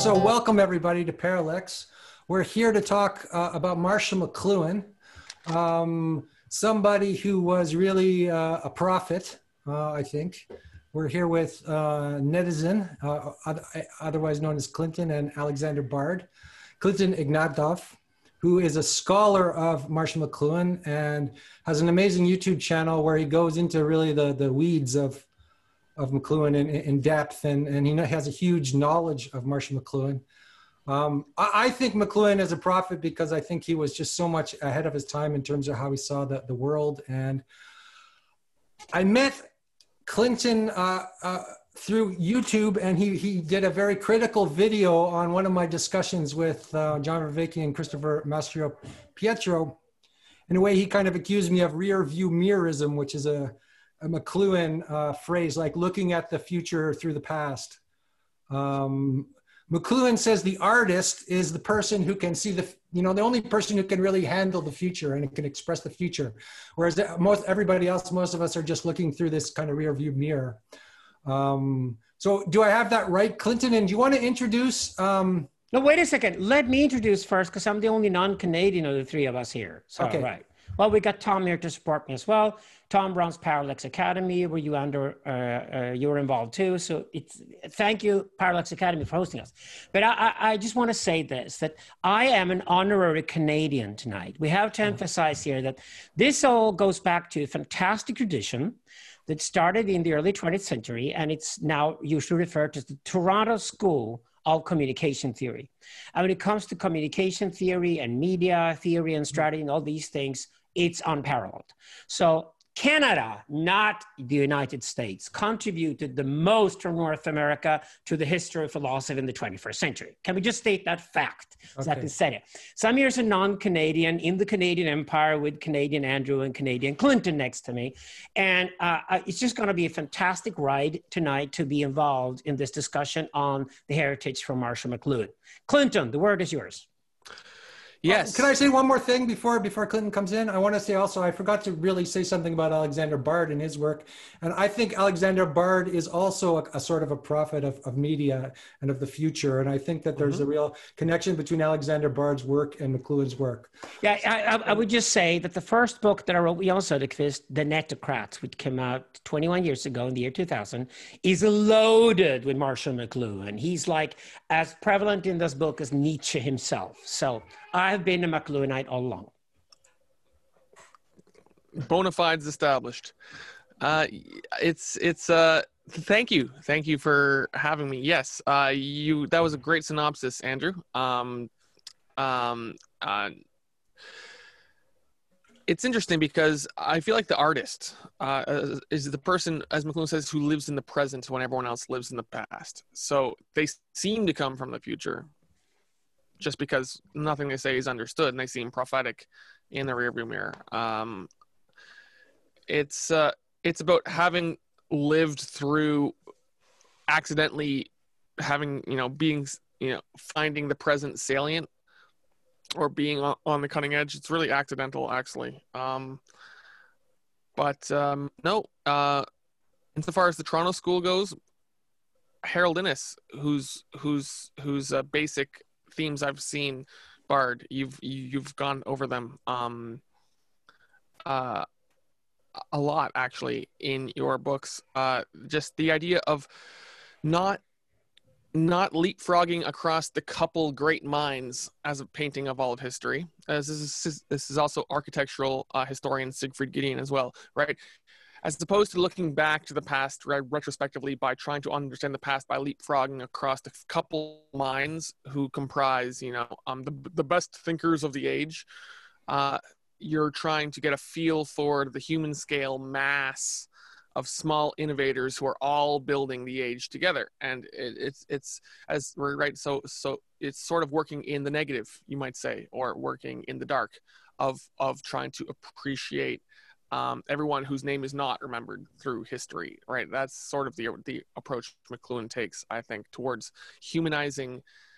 So welcome everybody to Parallax. We're here to talk about Marshall McLuhan, somebody who was really a prophet, I think. We're here with Netizen, otherwise known as Clinton, and Alexander Bard. Clinton Ignatov, who is a scholar of Marshall McLuhan and has an amazing YouTube channel where he goes into really the weeds of McLuhan in depth, and he has a huge knowledge of Marshall McLuhan. I think McLuhan is a prophet because I think he was just so much ahead of his time in terms of how he saw the world. And I met Clinton through YouTube, and he did a very critical video on one of my discussions with John Vervaeke and Christopher Mastro Pietro. In a way, he kind of accused me of rear view mirrorism, which is a McLuhan phrase, like looking at the future through the past. McLuhan says the artist is the person who can see the only person who can really handle the future and can express the future. Whereas everybody else, most of us are just looking through this kind of rear view mirror. So do I have that right, Clinton? And do you want to introduce? No, wait a second. Let me introduce first, because I'm the only non-Canadian of the three of us here. So, okay. Right. Well, we got Tom here to support me as well. Tom runs Parallax Academy, where you're involved too. So thank you, Parallax Academy, for hosting us. But I just want to say this, that I am an honorary Canadian tonight. We have to emphasize here that this all goes back to a fantastic tradition that started in the early 20th century, and it's now usually referred to as the Toronto School of Communication Theory. And when it comes to communication theory and media theory and strategy and all these things, it's unparalleled. So Canada, not the United States, contributed the most from North America to the history of philosophy in the 21st century. Can we just state that fact? So I can say it. So I'm here as a non-Canadian in the Canadian Empire with Canadian Andrew and Canadian Clinton next to me. And it's just going to be a fantastic ride tonight to be involved in this discussion on the heritage from Marshall McLuhan. Clinton, the word is yours. Yes. Can I say one more thing before Clinton comes in? I want to say also, I forgot to really say something about Alexander Bard and his work. And I think Alexander Bard is also a sort of a prophet of media and of the future. And I think that there's a real connection between Alexander Bard's work and McLuhan's work. Yeah, I would just say that the first book that I wrote with Jan Söderqvist, The Netocrats, which came out 21 years ago in the year 2000, is loaded with Marshall McLuhan. He's like as prevalent in this book as Nietzsche himself. So I've been a McLuhanite all along. Bona fides established. Thank you for having me. Yes, that was a great synopsis, Andrew. It's interesting because I feel like the artist is the person, as McLuhan says, who lives in the present when everyone else lives in the past. So they seem to come from the future, just because nothing they say is understood, and they seem prophetic in the rearview mirror. It's about having lived through accidentally having, finding the present salient or being on the cutting edge. It's really accidental, actually. No, insofar as the Toronto School goes, Harold Innis, whose basic themes I've seen, Bard, you've gone over them a lot, actually, in your books. Just the idea of not leapfrogging across the couple great minds as a painting of all of history. As this is also architectural historian Siegfried Giedion as well, right? As opposed to looking back to the past retrospectively by trying to understand the past by leapfrogging across the couple minds who comprise, the best thinkers of the age. You're trying to get a feel for the human scale mass of small innovators who are all building the age together, and it's as we're right. So it's sort of working in the negative, you might say, or working in the dark of trying to appreciate everyone whose name is not remembered through history, right? That's sort of the approach McLuhan takes, I think, towards humanizing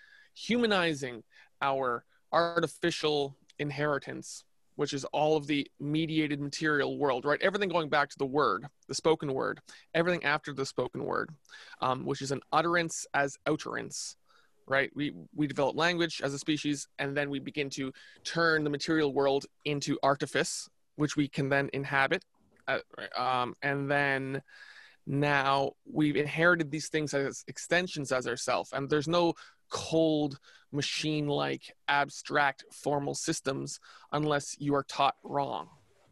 our artificial inheritance, which is all of the mediated material world, right? Everything going back to the word, the spoken word, everything after the spoken word, which is an utterance as outerance, right? We develop language as a species, and then we begin to turn the material world into artifice, which we can then inhabit. And then now we've inherited these things as extensions as ourselves, and there's no cold machine-like abstract formal systems unless you are taught wrong.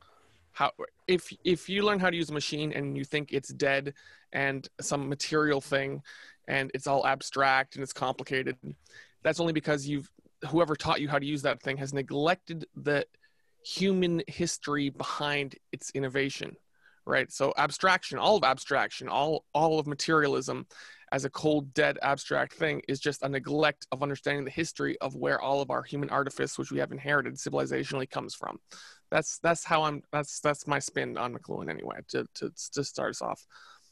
If you learn how to use a machine and you think it's dead and some material thing and it's all abstract and it's complicated, that's only because whoever taught you how to use that thing has neglected the human history behind its innovation, right? So abstraction, all of materialism as a cold, dead, abstract thing is just a neglect of understanding the history of where all of our human artifice, which we have inherited civilizationally, comes from. That's my spin on McLuhan anyway, to start us off.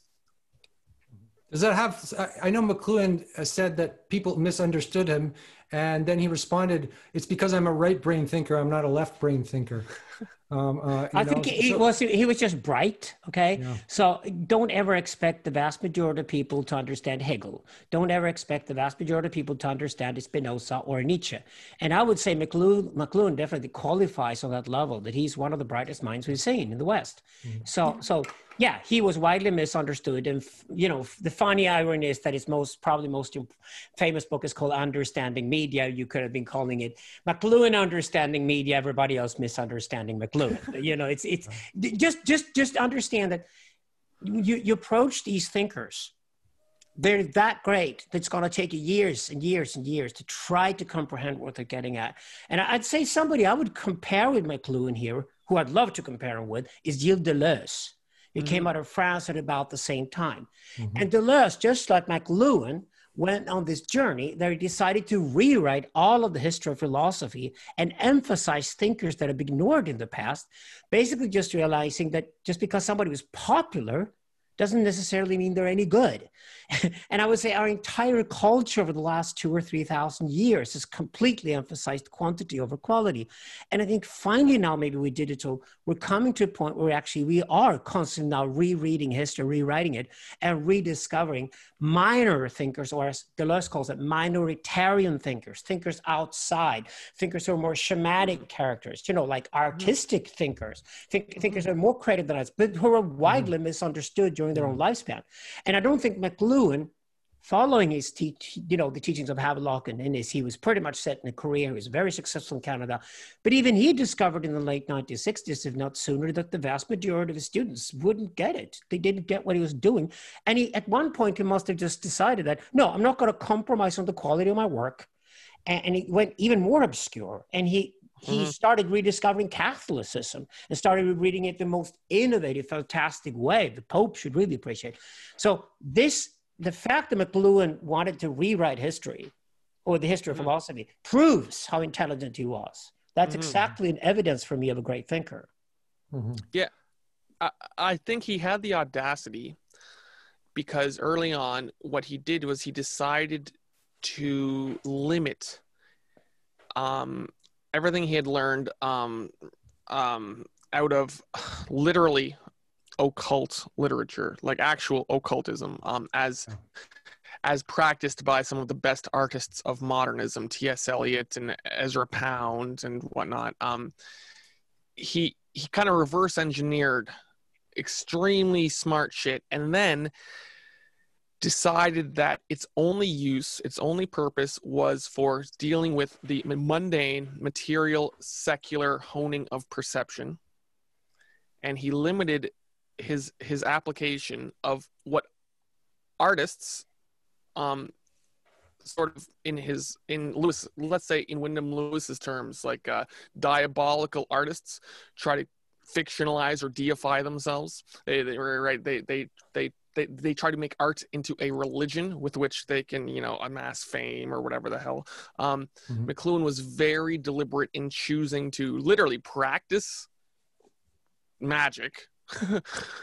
Does that have, I know McLuhan said that people misunderstood him, and then he responded, it's because I'm a right brain thinker, I'm not a left brain thinker. I think he was just bright, okay? Yeah. So don't ever expect the vast majority of people to understand Hegel. Don't ever expect the vast majority of people to understand Spinoza or Nietzsche. And I would say McLuhan definitely qualifies on that level, that he's one of the brightest minds we've seen in the West. Mm-hmm. So yeah, he was widely misunderstood. And, you know, the funny irony is that his probably most famous book is called Understanding Media. You could have been calling it McLuhan Understanding Media, everybody else misunderstanding McLuhan. You know, it's just understand that you approach these thinkers, they're that great that it's going to take you years and years and years to try to comprehend what they're getting at. And I'd say somebody I would compare with McLuhan here, who I'd love to compare him with, is Gilles Deleuze. He came out of France at about the same time. Mm-hmm. And Deleuze, just like McLuhan, went on this journey that he decided to rewrite all of the history of philosophy and emphasize thinkers that have been ignored in the past, basically just realizing that just because somebody was popular doesn't necessarily mean they're any good. And I would say our entire culture over the last 2,000 or 3,000 years has completely emphasized quantity over quality. And I think finally now, maybe with digital, we're coming to a point where we are constantly now rereading history, rewriting it, and rediscovering minor thinkers, or as Deleuze calls it, minoritarian thinkers outside, thinkers who are more schematic characters, you know, like artistic thinkers, thinkers that are more creative than us, but who are widely misunderstood during their own lifespan. And I don't think McLuhan, following his the teachings of Havelock and Innes, he was pretty much set in a career. He was very successful in Canada. But even he discovered in the late 1960s, if not sooner, that the vast majority of his students wouldn't get it. They didn't get what he was doing. And at one point, he must have just decided that, no, I'm not going to compromise on the quality of my work. And he went even more obscure. And he started rediscovering Catholicism and started reading it the most innovative, fantastic way. The Pope should really appreciate. So the fact that McLuhan wanted to rewrite history, or the history of philosophy, proves how intelligent he was. That's exactly an evidence for me of a great thinker. Mm-hmm. Yeah, I think he had the audacity because early on, what he did was he decided to limit everything he had learned out of literally occult literature, like actual occultism, as practiced by some of the best artists of modernism, T.S. Eliot and Ezra Pound and whatnot. He kind of reverse engineered extremely smart shit, and then decided that its only purpose was for dealing with the mundane, material, secular honing of perception. And he limited his application of what artists, sort of in Lewis, let's say in Wyndham Lewis's terms, like diabolical artists try to fictionalize or deify themselves. They try to make art into a religion with which they can, amass fame or whatever the hell. McLuhan was very deliberate in choosing to literally practice magic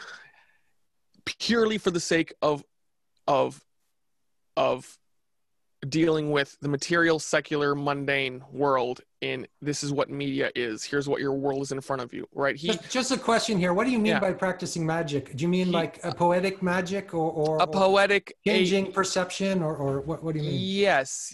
purely for the sake of dealing with the material, secular, mundane world in this is what media is. Here's what your world is in front of you, right? Just a question here. What do you mean Yeah. by practicing magic? Do you mean like a poetic magic or a poetic changing perception or what do you mean? Yes.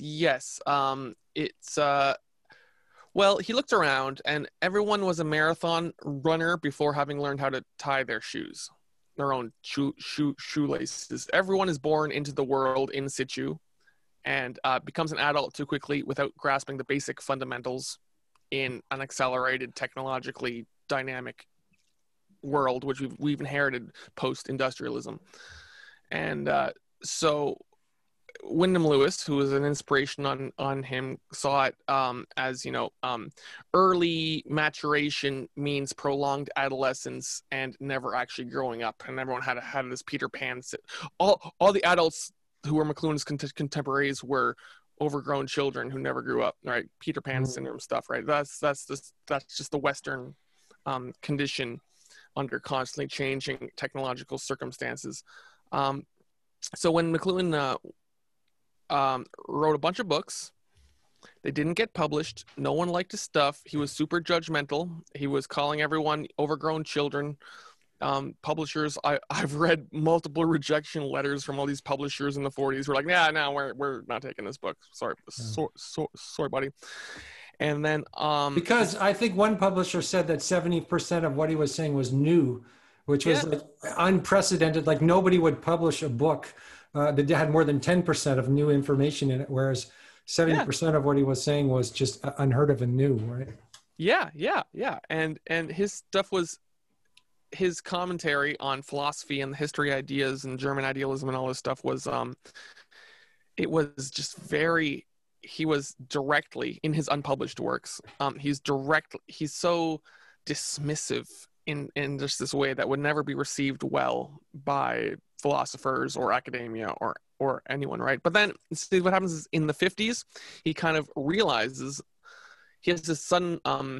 It's well, he looked around and everyone was a marathon runner before having learned how to tie their shoes, their own shoelaces. Everyone is born into the world in situ and becomes an adult too quickly without grasping the basic fundamentals in an accelerated, technologically dynamic world, which we've inherited post-industrialism. And so Wyndham Lewis, who was an inspiration on him, saw it as, early maturation means prolonged adolescence and never actually growing up. And everyone had this Peter Pan. All the adults who were McLuhan's contemporaries were overgrown children who never grew up, right? Peter Pan syndrome stuff, right? That's just the Western condition under constantly changing technological circumstances. So when McLuhan wrote a bunch of books, they didn't get published. No one liked his stuff. He was super judgmental. He was calling everyone overgrown children. Publishers, I've read multiple rejection letters from all these publishers in the 40s. We're like, no, we're not taking this book. Sorry, sorry, buddy. And then because I think one publisher said that 70% of what he was saying was new, which was like unprecedented. Like nobody would publish a book that had more than 10% of new information in it, whereas 70% of what he was saying was just unheard of and new, right? Yeah. And his stuff was, his commentary on philosophy and the history ideas and German idealism and all this stuff was, it was just very, he was directly in his unpublished works. He's so dismissive in just this way that would never be received well by philosophers or academia or anyone, right? But then see what happens is in the 50s, he kind of realizes he has this sudden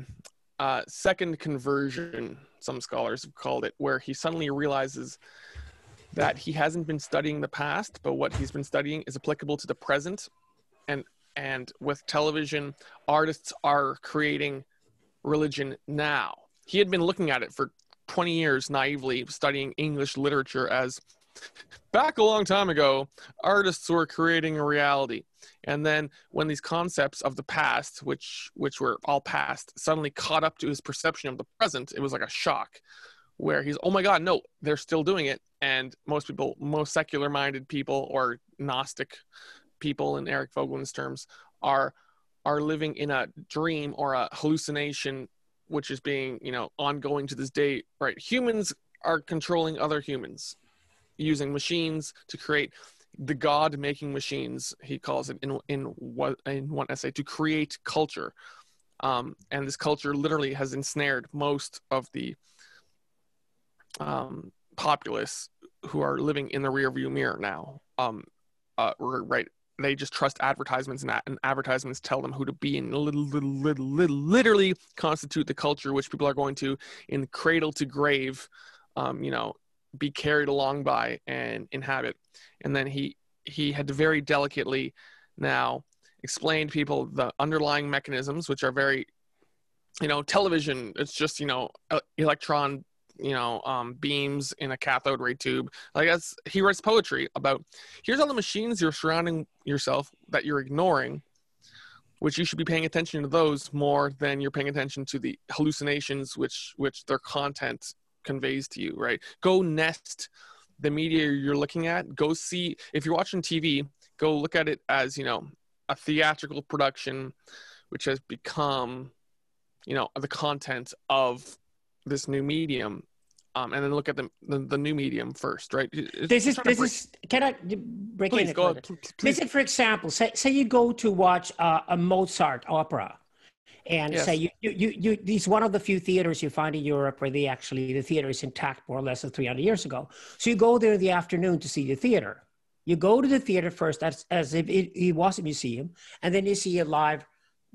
second conversion, some scholars have called it, where he suddenly realizes that he hasn't been studying the past, but what he's been studying is applicable to the present. And with television, artists are creating religion now. He had been looking at it for 20 years naively, studying English literature as back a long time ago, artists were creating a reality. And then when these concepts of the past, which were all past, suddenly caught up to his perception of the present, it was like a shock where he's, oh my God, no, they're still doing it. And most people, most secular minded people or Gnostic people in Eric Voegelin's terms are living in a dream or a hallucination, which is being, ongoing to this day, right? Humans are controlling other humans using machines to create the God-making machines, he calls it in one essay, to create culture. And this culture literally has ensnared most of the populace who are living in the rearview mirror now. Right? They just trust advertisements, and advertisements tell them who to be, and literally constitute the culture which people are going to, in cradle to grave, be carried along by and inhabit. And then he had to very delicately now explain to people the underlying mechanisms, which are very, television, it's just, electron, beams in a cathode ray tube. Like he writes poetry about, here's all the machines you're surrounding yourself that you're ignoring, which you should be paying attention to those more than you're paying attention to the hallucinations which their content conveys to you, right? Go nest the media you're looking at. Go see, if you're watching TV, go look at it as, a theatrical production, which has become, the content of this new medium, and then look at the new medium first, right? This is. Can I break in? Please. For example, say you go to watch a Mozart opera, and say you these one of the few theaters you find in Europe where the theater is intact more or less than 300 years ago. So you go there in the afternoon to see the theater. You go to the theater first as if it was a museum, and then you see it live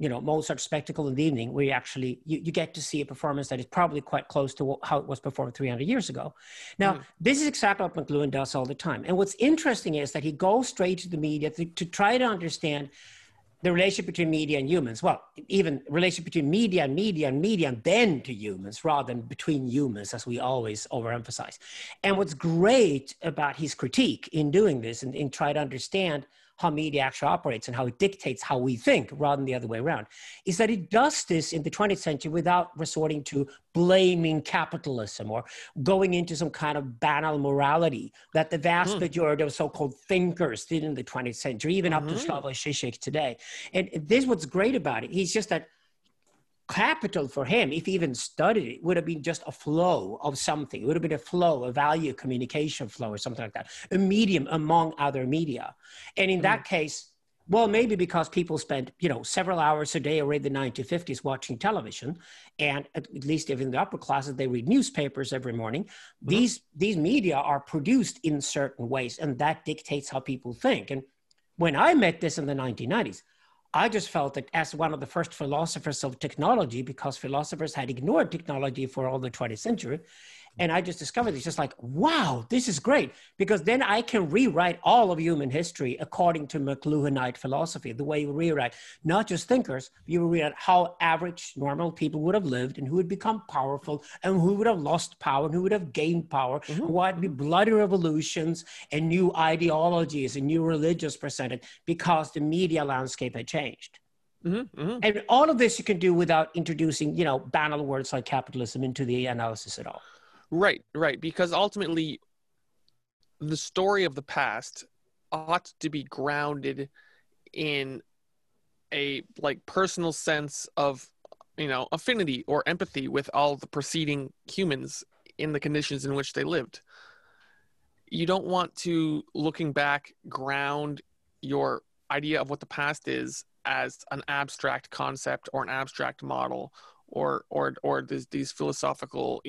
Mozart's Spectacle in the Evening, where you actually, you get to see a performance that is probably quite close to how it was performed 300 years ago. Now, this is exactly what McLuhan does all the time. And what's interesting is that he goes straight to the media to try to understand the relationship between media and humans. Well, even relationship between media and media and media and then to humans rather than between humans, as we always overemphasize. And what's great about his critique in doing this and in trying to understand how media actually operates and how it dictates how we think rather than the other way around, is that it does this in the 20th century without resorting to blaming capitalism or going into some kind of banal morality that the vast majority of so-called thinkers did in the 20th century, even up to Slavoj Žižek today. And this is what's great about it. He's just that capital for him, if he even studied it, would have been just a flow of something. It would have been a flow, a value communication flow or something like that, a medium among other media. And in that case, well, maybe because people spent, several hours a day already in the 1950s watching television, and at least if in the upper classes, they read newspapers every morning. These media are produced in certain ways, and that dictates how people think. And when I met this in the 1990s, I just felt that as one of the first philosophers of technology, because philosophers had ignored technology for all the 20th century, and I just discovered it's just like, wow, this is great, because then I can rewrite all of human history according to McLuhanite philosophy, the way you rewrite not just thinkers, you rewrite how average, normal people would have lived and who would become powerful and who would have lost power and who would have gained power, and why it'd be bloody revolutions and new ideologies and new religions presented because the media landscape had changed. And all of this you can do without introducing, banal words like capitalism into the analysis at all. Right. Because ultimately, the story of the past ought to be grounded in a personal sense of, affinity or empathy with all the preceding humans in the conditions in which they lived. You don't want to, looking back, ground your idea of what the past is as an abstract concept or an abstract model or these philosophical,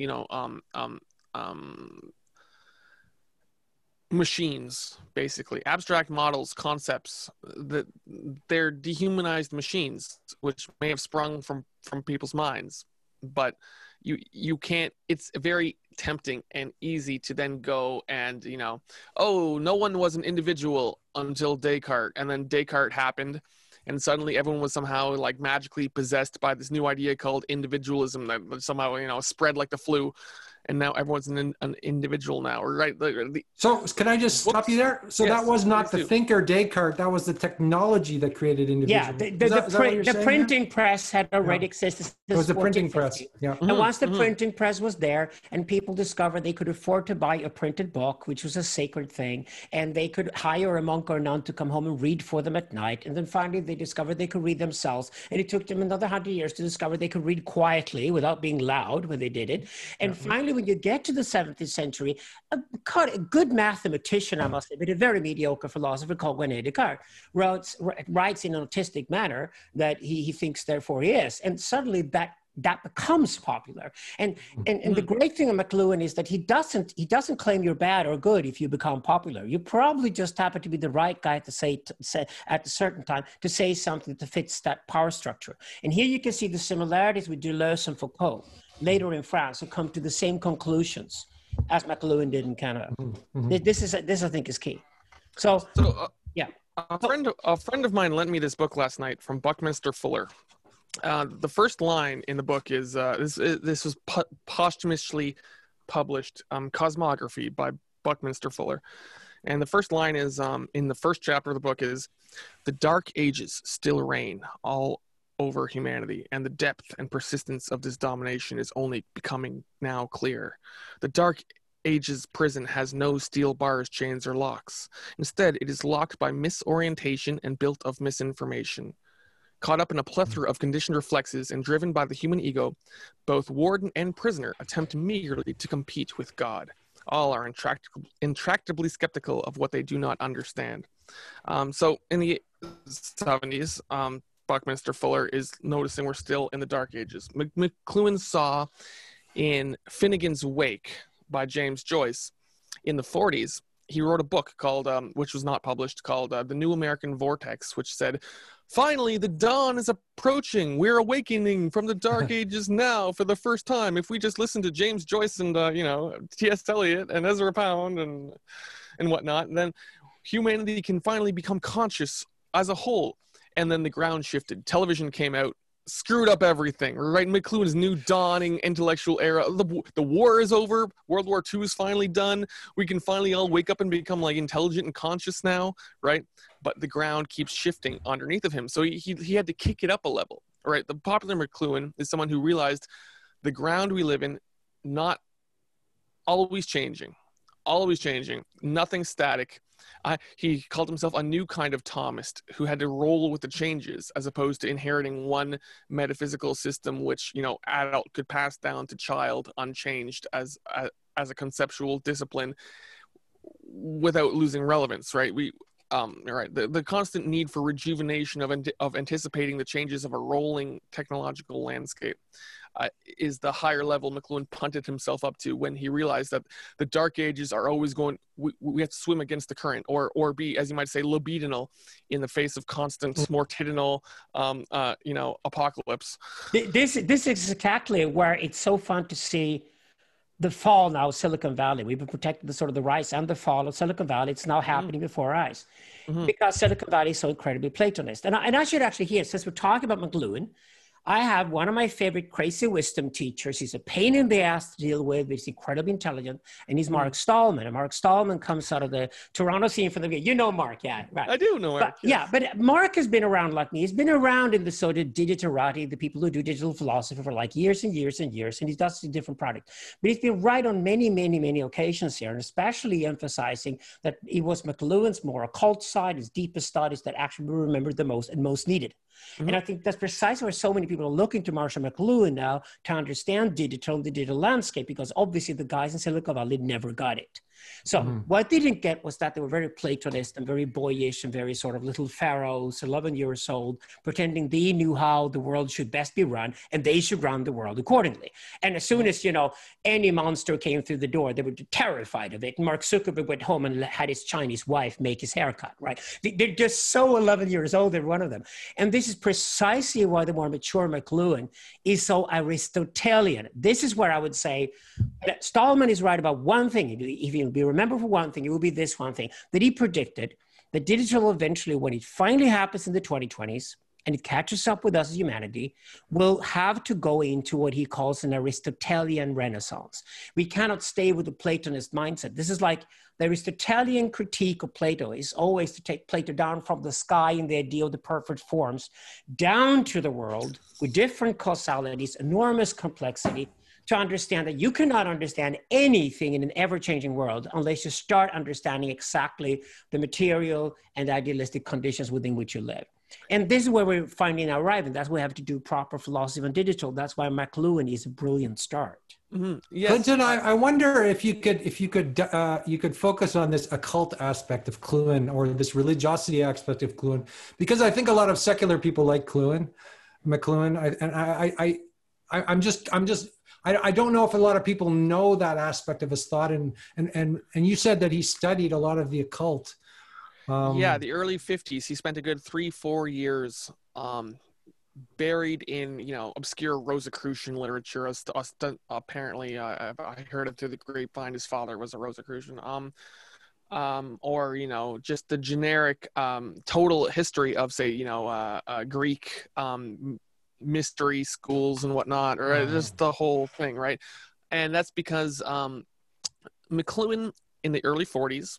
machines, basically abstract models, concepts that they're dehumanized machines, which may have sprung from people's minds, but you can't. It's very tempting and easy to then go and oh, no one was an individual until Descartes, and then Descartes happened. And suddenly everyone was somehow magically possessed by this new idea called individualism that somehow, spread like the flu. And now everyone's an individual now, right? So can I just stop you there? So yes, that was not the thinker Descartes, that was the technology that created individualism. Yeah, the printing press had already existed. It was the printing press, yeah. And once the printing press was there and people discovered they could afford to buy a printed book, which was a sacred thing, and they could hire a monk or nun to come home and read for them at night. And then finally they discovered they could read themselves. And it took them another 100 years to discover they could read quietly without being loud when they did it. And finally, when you get to the 17th century, a good mathematician, I must say, but a very mediocre philosopher called René Descartes writes in an autistic manner that he thinks, therefore he is. And suddenly that becomes popular. And the great thing of McLuhan is that he doesn't claim you're bad or good if you become popular. You probably just happen to be the right guy to say at a certain time to say something that fits that power structure. And here you can see the similarities with Deleuze and Foucault later in France, who come to the same conclusions as McLuhan did in Canada. This I think is key. So yeah. A friend of mine lent me this book last night from Buckminster Fuller. The first line in the book is this was posthumously published, Cosmography by Buckminster Fuller, and the first line is in the first chapter of the book is, "The dark ages still reign all over humanity, and the depth and persistence of this domination is only becoming now clear. The dark ages prison has no steel bars, chains, or locks. Instead, it is locked by misorientation and built of misinformation. Caught up in a plethora of conditioned reflexes and driven by the human ego, both warden and prisoner attempt meagerly to compete with God. All are intractably skeptical of what they do not understand." So in the 70s, Buckminster Fuller is noticing we're still in the dark ages. McLuhan saw in Finnegan's Wake by James Joyce in the 40s, he wrote a book called, which was not published, called The New American Vortex, which said finally, the dawn is approaching. We're awakening from the dark ages now for the first time. If we just listen to James Joyce and, T.S. Eliot and Ezra Pound and whatnot, then humanity can finally become conscious as a whole. And then the ground shifted. Television came out, screwed up everything, right? McLuhan's new dawning intellectual era. The war is over. World War II is finally done. We can finally all wake up and become like intelligent and conscious now, right? But the ground keeps shifting underneath of him. So he had to kick it up a level, right? The popular McLuhan is someone who realized the ground we live in, not always changing, nothing static. He called himself a new kind of Thomist who had to roll with the changes as opposed to inheriting one metaphysical system which, adult could pass down to child unchanged as a conceptual discipline without losing relevance, right? The constant need for rejuvenation of anticipating the changes of a rolling technological landscape is the higher level McLuhan punted himself up to when he realized that the dark ages are always going, we have to swim against the current or be, as you might say, libidinal in the face of constant mortitudinal, apocalypse. This is exactly where it's so fun to see the fall now of Silicon Valley. We've been protecting the rise and the fall of Silicon Valley. It's now happening before our eyes because Silicon Valley is so incredibly Platonist. And I should actually hear, since we're talking about McLuhan, I have one of my favorite crazy wisdom teachers. He's a pain in the ass to deal with, but he's incredibly intelligent. And he's Mark Stallman. And Mark Stallman comes out of the Toronto scene from the beginning. You know Mark, yeah, right. I do know Mark. But Mark has been around like me. He's been around in the sort of digitarati, the people who do digital philosophy for like years and years and years. And he does a different product. But he's been right on many, many, many occasions here, and especially emphasizing that it was McLuhan's more occult side, his deepest studies that actually were remembered the most and most needed. And I think that's precisely where so many people are looking to Marshall McLuhan now to understand the digital landscape, because obviously the guys in Silicon Valley never got it. So what they didn't get was that they were very Platonist and very boyish and very sort of little pharaohs, 11 years old, pretending they knew how the world should best be run and they should run the world accordingly. And as soon as, any monster came through the door, they were terrified of it. Mark Zuckerberg went home and had his Chinese wife make his haircut, right? They're just so 11 years old, every one of them. And this is precisely why the more mature McLuhan is so Aristotelian. This is where I would say that Stallman is right about one thing. If you'll be remembered for one thing, it will be this one thing, that he predicted that digital eventually, when it finally happens in the 2020s, and it catches up with us as humanity, will have to go into what he calls an Aristotelian renaissance. We cannot stay with the Platonist mindset. This is like the Aristotelian critique of Plato is always to take Plato down from the sky in the idea of the perfect forms, down to the world with different causalities, enormous complexity, to understand that you cannot understand anything in an ever-changing world unless you start understanding exactly the material and idealistic conditions within which you live. And this is where we're finding our arriving. That's why we have to do proper philosophy on digital. That's why McLuhan is a brilliant start. Yes. Clinton, I wonder if you could focus on this occult aspect of McLuhan, or this religiosity aspect of McLuhan, because I think a lot of secular people like McLuhan, I don't know if a lot of people know that aspect of his thought, and you said that he studied a lot of the occult. The early 50s. He spent a good 3-4 years buried in obscure Rosicrucian literature. Apparently, I heard it through the grapevine. His father was a Rosicrucian. Or just the generic total history of, say, Greek mystery schools and whatnot, or just the whole thing, right? And that's because McLuhan in the early 40s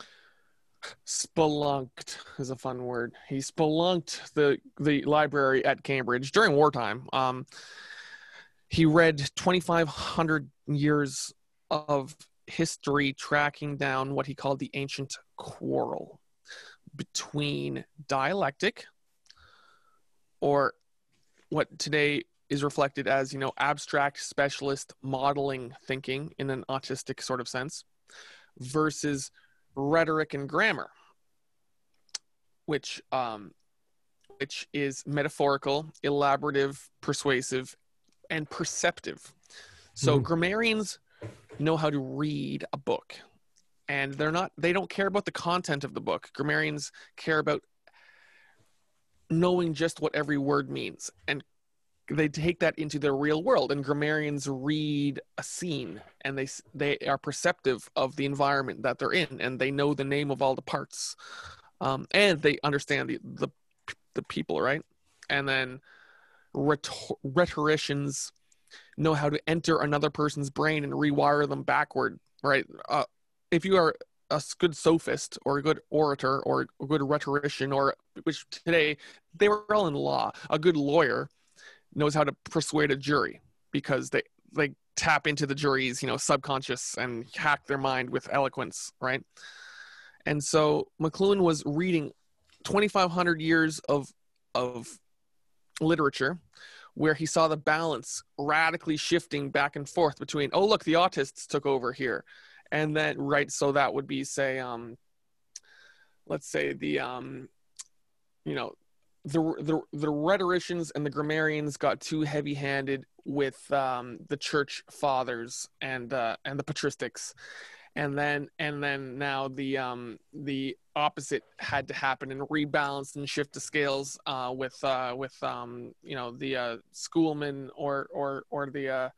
spelunked is a fun word. He spelunked the library at Cambridge during wartime. He read 2,500 years of history tracking down what he called the ancient quarrel between dialectic, or what today is reflected as, abstract specialist modeling thinking in an autistic sort of sense, versus rhetoric and grammar, which is metaphorical, elaborative, persuasive, and perceptive. So grammarians know how to read a book, and they don't care about the content of the book. Grammarians care about knowing just what every word means, and they take that into their real world, and grammarians read a scene and they are perceptive of the environment that they're in, and they know the name of all the parts, and they understand the people, right? And then rhetoricians know how to enter another person's brain and rewire them backward, right? If you are a good sophist or a good orator or a good rhetorician, or which today they were all in law, a good lawyer knows how to persuade a jury because they tap into the jury's, you know, subconscious and hack their mind with eloquence, right? And so McLuhan was reading 2,500 years of literature, where he saw the balance radically shifting back and forth between, oh, look, the autists took over here. And then, right, so that would be, say, let's say the, you know, the rhetoricians and the grammarians got too heavy-handed with the church fathers and the patristics. And then now the opposite had to happen and rebalance and shift the scales with you know, the schoolmen or the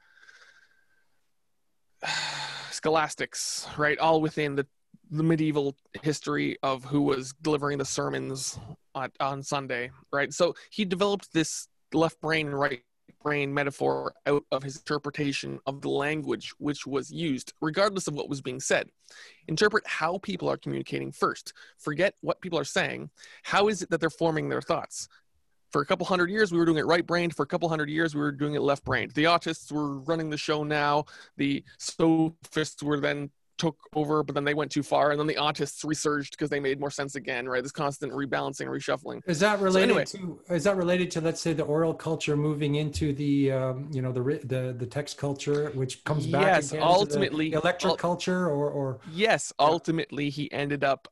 scholastics, right? All within the medieval history of who was delivering the sermons on Sunday, right? So he developed this left brain and right brain metaphor out of his interpretation of the language which was used, regardless of what was being said. Interpret how people are communicating first. Forget what people are saying. How is it that they're forming their thoughts? For a couple hundred years, we were doing it right-brained. For a couple hundred years, we were doing it left-brained. The autists were running the show now. The sophists were then took over, but then they went too far, and then the autists resurged because they made more sense again, right? This constant rebalancing, reshuffling. Is that related to, let's say, the oral culture moving into the you know, the text culture, which comes back yes, again ultimately to the electric culture, or yes, ultimately he ended up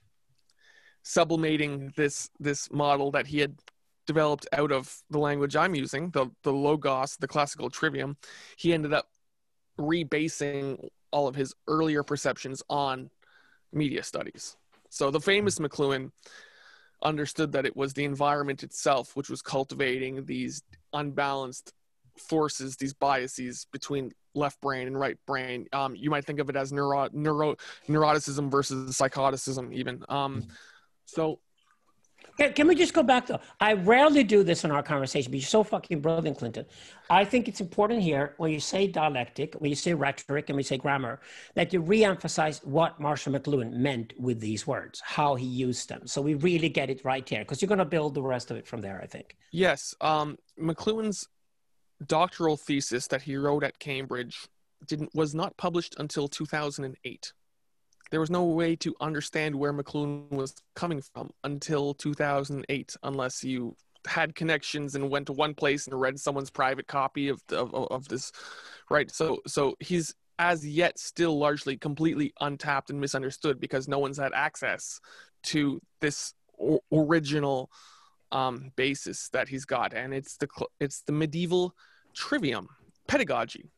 sublimating this model that he had developed out of the language I'm using, the Logos, the classical trivium. He ended up rebasing all of his earlier perceptions on media studies. So the famous McLuhan understood that it was the environment itself which was cultivating these unbalanced forces, these biases between left brain and right brain. You might think of it as neuroticism versus psychoticism even. So can we just go back though? I rarely do this in our conversation, but you're so fucking brilliant, Clinton. I think it's important here when you say dialectic, when you say rhetoric, and we say grammar, that you re-emphasize what Marshall McLuhan meant with these words, how he used them. So we really get it right here, because you're going to build the rest of it from there, I think. Yes. McLuhan's doctoral thesis that he wrote at Cambridge was not published until 2008. There was no way to understand where McLuhan was coming from until 2008, unless you had connections and went to one place and read someone's private copy of this, right? So he's as yet still largely completely untapped and misunderstood because no one's had access to this original basis that he's got, and it's the medieval trivium. Pedagogy.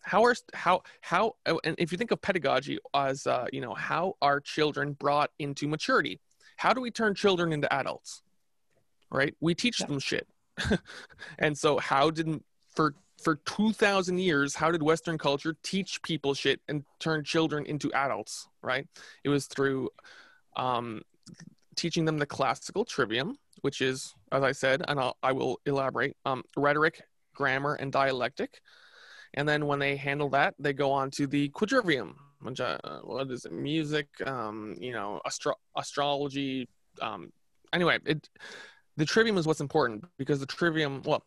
And if you think of pedagogy as you know, how are children brought into maturity? How do we turn children into adults? Right? We teach them shit. And so for 2,000 years, how did Western culture teach people shit and turn children into adults? Right? It was through teaching them the classical trivium, which is, as I said, and I will elaborate, rhetoric, grammar, and dialectic. And then when they handle that, they go on to the quadrivium, which what is it? Music, you know, astrology. Anyway, the trivium is what's important, because the trivium, well,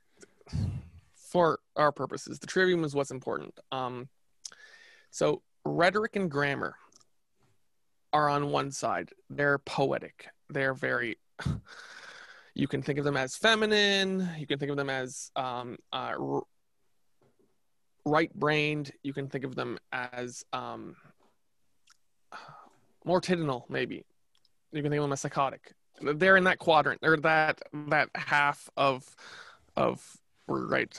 for our purposes, the trivium is what's important. So rhetoric and grammar are on one side. They're poetic. They're very, you can think of them as feminine. You can think of them as right-brained. You can think of them as mortitudinal, maybe. You can think of them as psychotic. They're in that quadrant, or that half of Camille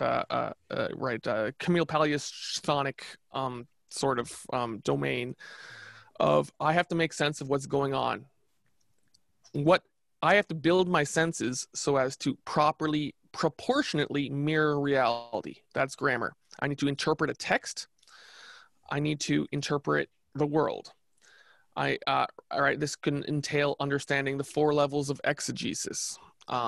Palias chthonic sort of domain of, I have to make sense of what's going on. What I have to build my senses so as to properly, proportionately mirror reality. That's grammar. I need to interpret a text. I need to interpret the world. All right, this can entail understanding the 4 levels of exegesis,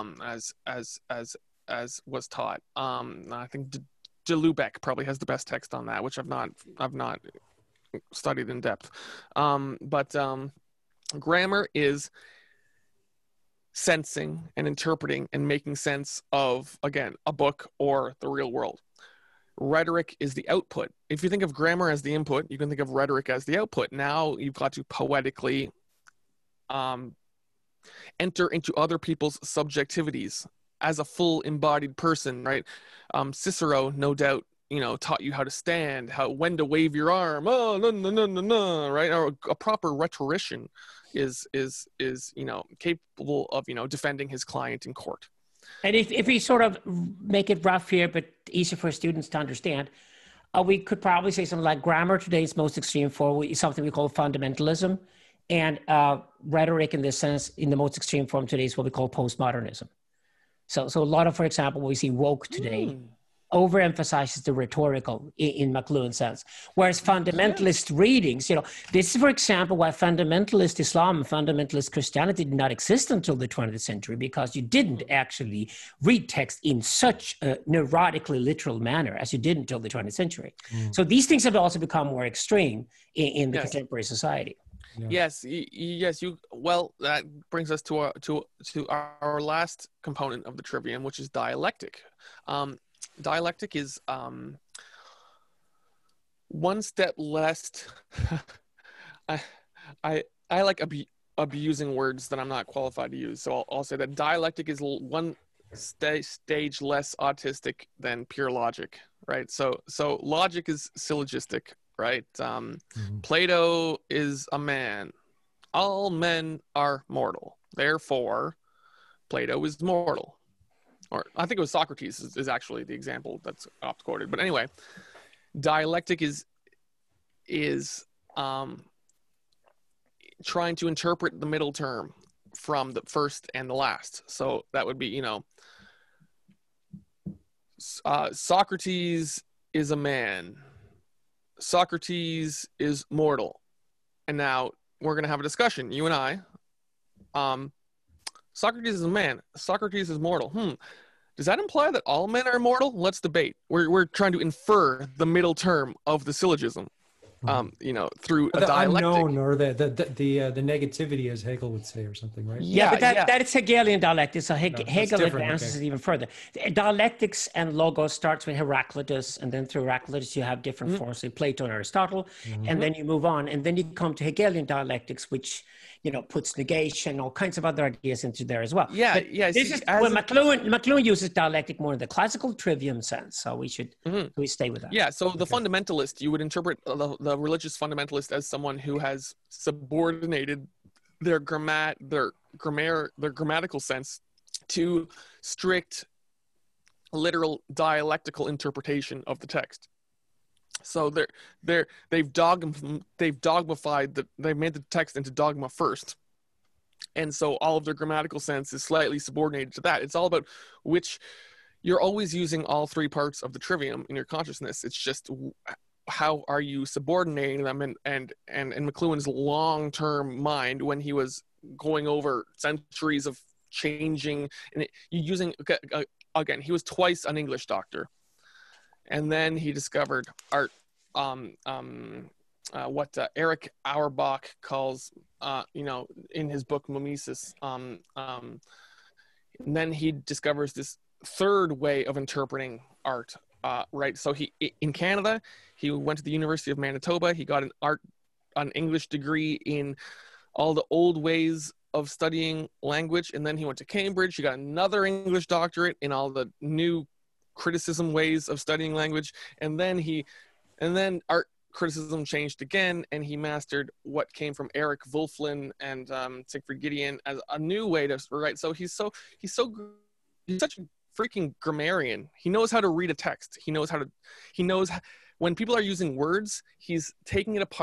as was taught. I think de Lubeck probably has the best text on that, which I've not studied in depth. But grammar is sensing and interpreting and making sense of, again, a book or the real world. Rhetoric is the output. If you think of grammar as the input, you can think of rhetoric as the output. Now you've got to poetically enter into other people's subjectivities as a full embodied person, right? Cicero, no doubt, taught you how to stand, when to wave your arm. Oh, no, no, no, no, no, right? Or a proper rhetorician is capable of, defending his client in court. And if we sort of make it rough here, but easy for students to understand, we could probably say something like grammar today's most extreme form is something we call fundamentalism. And rhetoric in this sense, in the most extreme form today, is what we call postmodernism. So a lot of, for example, what we see woke today overemphasizes the rhetorical in McLuhan's sense. Whereas fundamentalist readings, this is, for example, why fundamentalist Islam and fundamentalist Christianity did not exist until the 20th century, because you didn't actually read text in such a neurotically literal manner as you did until the 20th century. So these things have also become more extreme in the contemporary society. Yeah. Yes. Well, that brings us to our last component of the trivium, which is dialectic. Dialectic is one step less. I like abusing words that I'm not qualified to use, so I'll say that dialectic is one stage less autistic than pure logic, right? So logic is syllogistic, right? Plato is a man. All men are mortal. Therefore, Plato is mortal. Or I think it was Socrates is actually the example that's oft quoted. But anyway, dialectic is trying to interpret the middle term from the first and the last. So that would be, Socrates is a man. Socrates is mortal. And now we're going to have a discussion, you and I. Socrates is a man. Socrates is mortal. Does that imply that all men are mortal? Let's debate. We're trying to infer the middle term of the syllogism, through a dialectic. Unknown, or the negativity, as Hegel would say, or something, right? Yeah, but that is Hegelian dialectics. So Hegel advances it even further. Dialectics and logos starts with Heraclitus, and then through Heraclitus you have different forms, like Plato and Aristotle, and then you move on, and then you come to Hegelian dialectics, which puts negation, all kinds of other ideas into there as well. Yeah. This is when McLuhan uses dialectic more in the classical trivium sense. So we should we stay with that. Yeah. So the fundamentalist, you would interpret the religious fundamentalist as someone who has subordinated their grammatical sense to strict literal dialectical interpretation of the text. So they've dogmified they've made the text into dogma first. And so all of their grammatical sense is slightly subordinated to that. It's all about you're always using all 3 parts of the trivium in your consciousness. It's just how are you subordinating them, and McLuhan's long-term mind, when he was going over centuries of changing and using, again, he was twice an English doctor. And then he discovered art, what Erich Auerbach calls, in his book Mimesis. And then he discovers this third way of interpreting art, right? So in Canada, he went to the University of Manitoba. He got an English degree in all the old ways of studying language. And then he went to Cambridge. He got another English doctorate in all the new criticism ways of studying language, and then art criticism changed again, and he mastered what came from Eric Wolflin and Siegfried Giedion as a new way to write. So he's such a freaking grammarian. He knows how to read a text. He knows when people are using words, he's taking it apart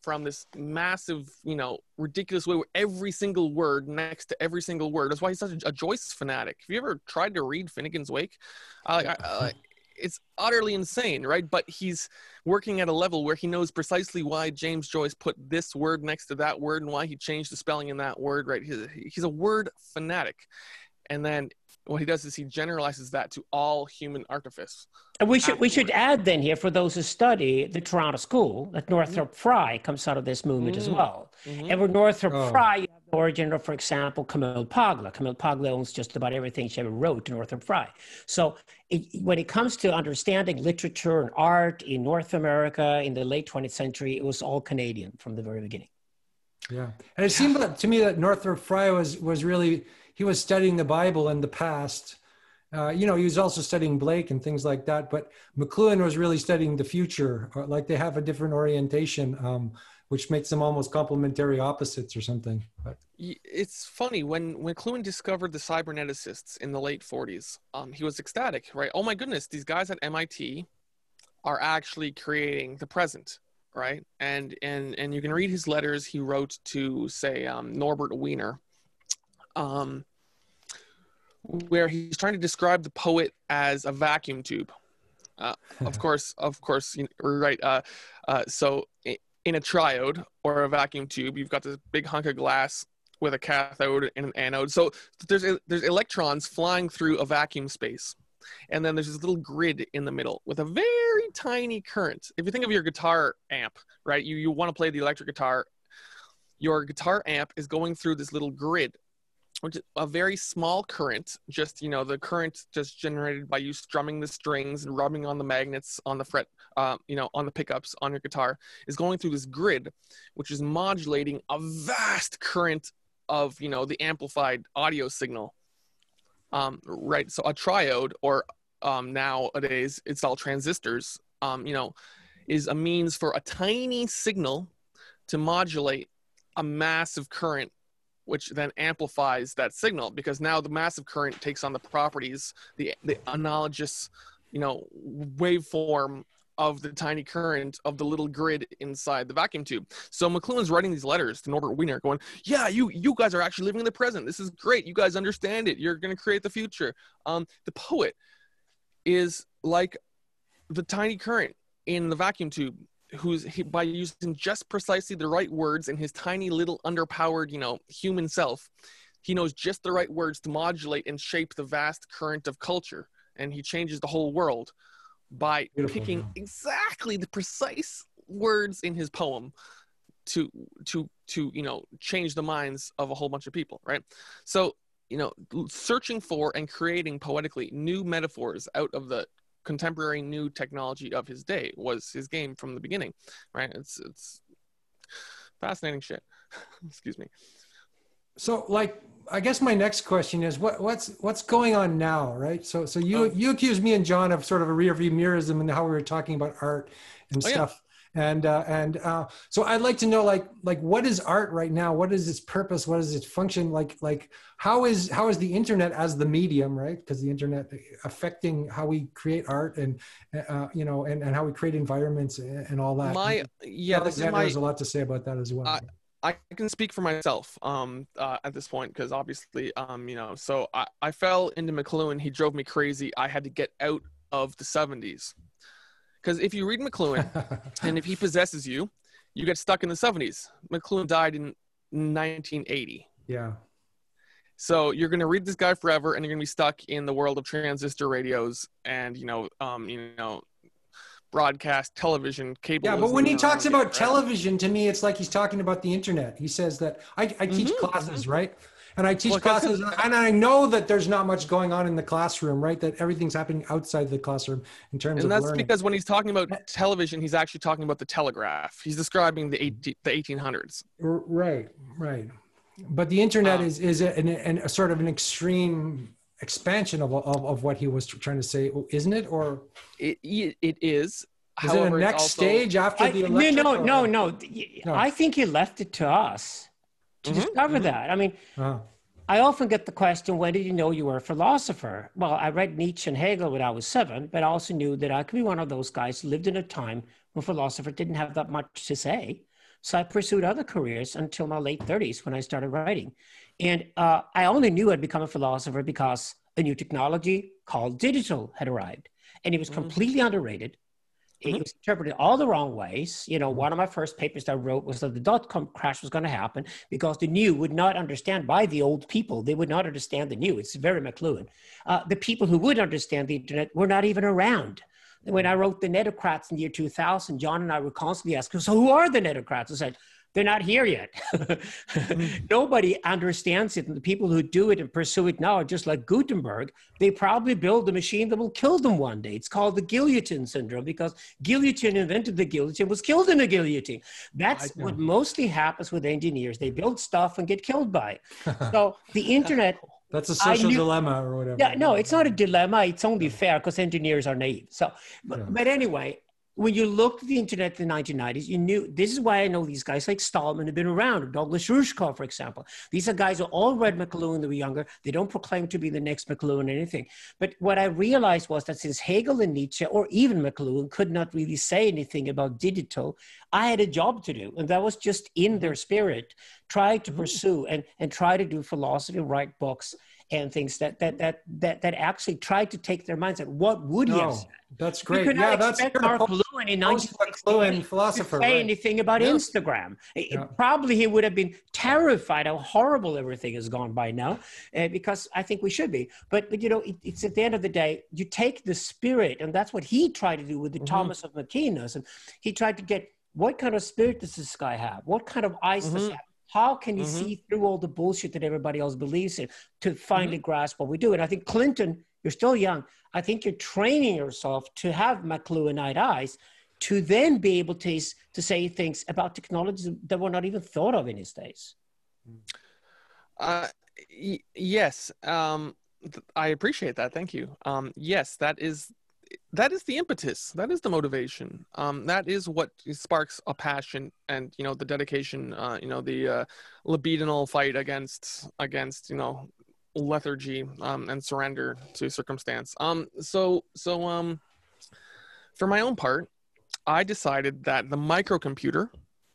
from this massive, ridiculous way where every single word next to every single word. That's why he's such a Joyce fanatic. Have you ever tried to read Finnegan's Wake? It's utterly insane, right? But he's working at a level where he knows precisely why James Joyce put this word next to that word and why he changed the spelling in that word, right? He's a word fanatic. And then what he does is he generalizes that to all human artifice. And we should add then here, for those who study the Toronto School, that Northrop Frye comes out of this movement as well. And with Northrop Frye, you have the origin of, for example, Camille Paglia. Camille Paglia owns just about everything she ever wrote to Northrop Frye. So when it comes to understanding literature and art in North America in the late 20th century, it was all Canadian from the very beginning. Yeah. And it seemed to me that Northrop Frye was really, he was studying the Bible in the past. He was also studying Blake and things like that, but McLuhan was really studying the future, like they have a different orientation, which makes them almost complementary opposites or something. But it's funny, when McLuhan discovered the cyberneticists in the late 40s, he was ecstatic, right? Oh my goodness, these guys at MIT are actually creating the present, right? And you can read his letters he wrote to, say, Norbert Wiener, where he's trying to describe the poet as a vacuum tube. Of course, right. So in a triode or a vacuum tube, you've got this big hunk of glass with a cathode and an anode. So there's electrons flying through a vacuum space. And then there's this little grid in the middle with a very tiny current. If you think of your guitar amp, right, you want to play the electric guitar, your guitar amp is going through this little grid, which is a very small current, just, the current just generated by you strumming the strings and rubbing on the magnets on the fret, on the pickups on your guitar, is going through this grid, which is modulating a vast current of, the amplified audio signal. Right. So a triode, or nowadays it's all transistors, is a means for a tiny signal to modulate a massive current, which then amplifies that signal, because now the massive current takes on the properties, the analogous, waveform of the tiny current of the little grid inside the vacuum tube. So McLuhan's writing these letters to Norbert Wiener going, yeah, you guys are actually living in the present. This is great. You guys understand it. You're going to create the future. The poet is like the tiny current in the vacuum tube, by using just precisely the right words in his tiny little underpowered, human self, he knows just the right words to modulate and shape the vast current of culture. And he changes the whole world by picking exactly the precise words in his poem to change the minds of a whole bunch of people, right? So, searching for and creating poetically new metaphors out of the contemporary new technology of his day was his game from the beginning, right? It's fascinating shit. Excuse me. So, I guess my next question is what's going on now, right? So you accused me and John of sort of a rearview mirrorism and how we were talking about art and stuff. Yeah. And so I'd like to know, what is art right now? What is its purpose? What is its function? Like how is the internet as the medium, right? Because the internet affecting how we create art and and how we create environments and all that. There's a lot to say about that as well. I can speak for myself at this point, because obviously, so I fell into McLuhan. He drove me crazy. I had to get out of the 70s. Because if you read McLuhan and if he possesses you, you get stuck in the 70s. McLuhan died in 1980. Yeah. So you're going to read this guy forever, and you're going to be stuck in the world of transistor radios and, broadcast television, cable. Yeah, but when he talks about television, to me, it's like he's talking about the internet. He says that I teach classes, right? And I teach classes, and I know that there's not much going on in the classroom, right? That everything's happening outside the classroom in terms of learning. And that's because when he's talking about television, he's actually talking about the telegraph. He's describing the 1800s. Right. But the internet is a sort of an extreme expansion of what he was trying to say, isn't it? Or it is. Is it a next stage after the election? No. I think he left it to us to discover that. I mean, I often get the question, when did you know you were a philosopher? Well, I read Nietzsche and Hegel when I was 7, but I also knew that I could be one of those guys who lived in a time when philosophers didn't have that much to say. So I pursued other careers until my late 30s when I started writing. And I only knew I'd become a philosopher because a new technology called digital had arrived. And it was completely underrated. It was interpreted all the wrong ways. You know, one of my first papers that I wrote was that the dot-com crash was going to happen because the new would not understand by the old people. They would not understand the new. It's very McLuhan. The people who would understand the internet were not even around. When I wrote The Netocrats in the year 2000, John and I were constantly asking, so who are the Netocrats? I said, they're not here yet. Nobody understands it. And the people who do it and pursue it now are just like Gutenberg. They probably build a machine that will kill them one day. It's called the guillotine syndrome because guillotine invented the guillotine, was killed in a guillotine. That's what mostly happens with engineers. They build stuff and get killed by it. So the internet... That's a social dilemma or whatever. Yeah, no, it's not a dilemma. It's only fair because engineers are naive. So, but anyway, when you looked at the internet in the 1990s, you knew, this is why I know these guys like Stallman have been around, or Douglas Rushkoff, for example. These are guys who all read McLuhan, they were younger. They don't proclaim to be the next McLuhan or anything. But what I realized was that since Hegel and Nietzsche, or even McLuhan, could not really say anything about digital, I had a job to do. And that was just in their spirit, try to pursue and try to do philosophy, write books, and things that actually tried to take their mindset. What would he have said? That's great. You could not expect Mark Lewin in 1960 philosopher, to say anything about Instagram. Probably he would have been terrified how horrible everything has gone by now, because I think we should be. But you know, it's at the end of the day, you take the spirit, and that's what he tried to do with the Thomas of Aquinas. And he tried to get, what kind of spirit does this guy have? What kind of eyes does he have? How can you see through all the bullshit that everybody else believes in to finally grasp what we do? And I think Clinton, you're still young. I think you're training yourself to have McLuhanite eyes to then be able to say things about technologies that were not even thought of in his days. Yes, I appreciate that. Thank you. Yes, that is the impetus. That is the motivation. That is what sparks a passion and, you know, the dedication, you know, the libidinal fight against, you know, lethargy and surrender to circumstance. So for my own part, I decided that the microcomputer,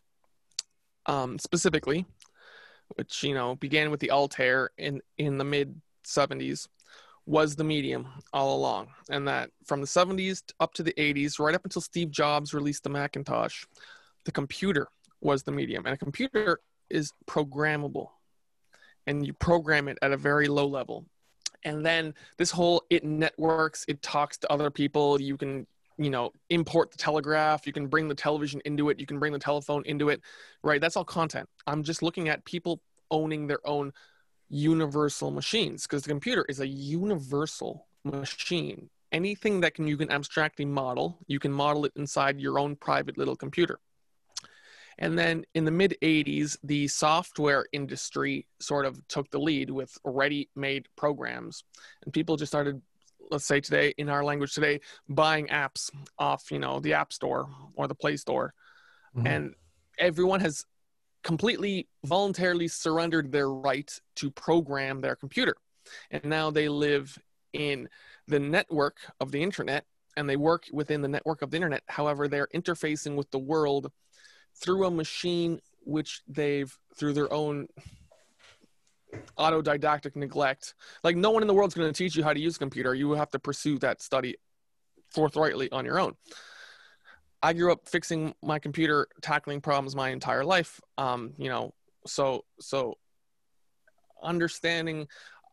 specifically, which, you know, began with the Altair in the mid 70s, was the medium all along. And that from the 70s up to the 80s, right up until Steve Jobs released the Macintosh, the computer was the medium. And a computer is programmable, and you program it at a very low level. And then this whole, it networks, it talks to other people. You can, you know, import the telegraph, you can bring the television into it, you can bring the telephone into it, right? That's all content. I'm just looking at people owning their own universal machines, because the computer is a universal machine. Anything that you can abstractly model, you can model it inside your own private little computer. And then in the mid 80s, the software industry sort of took the lead with ready-made programs, and people just started, let's say today, in our language today, buying apps off, you know, the App Store or the Play Store. And everyone has completely voluntarily surrendered their right to program their computer. And now they live in the network of the internet, and they work within the network of the internet. However, they're interfacing with the world through a machine which they've, through their own autodidactic neglect. Like, no one in the world's going to teach you how to use a computer. You have to pursue that study forthrightly on your own. I grew up fixing my computer, tackling problems my entire life. You know, so understanding,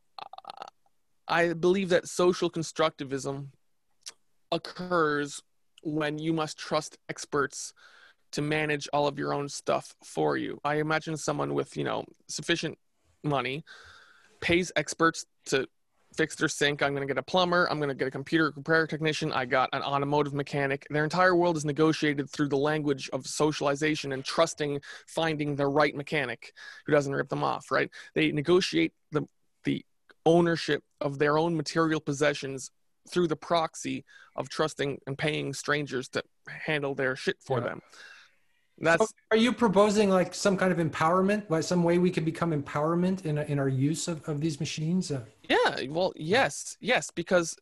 I believe that social constructivism occurs when you must trust experts to manage all of your own stuff for you. I imagine someone with, you know, sufficient money pays experts to fix their sink. I'm going to get a plumber. I'm going to get a computer repair technician. I got an automotive mechanic. Their entire world is negotiated through the language of socialization and trusting, finding the right mechanic who doesn't rip them off, right? They negotiate the ownership of their own material possessions through the proxy of trusting and paying strangers to handle their shit for them. That's. So are you proposing like some kind of empowerment, like some way we can become empowerment in our use of these machines? Yeah, well, yes, because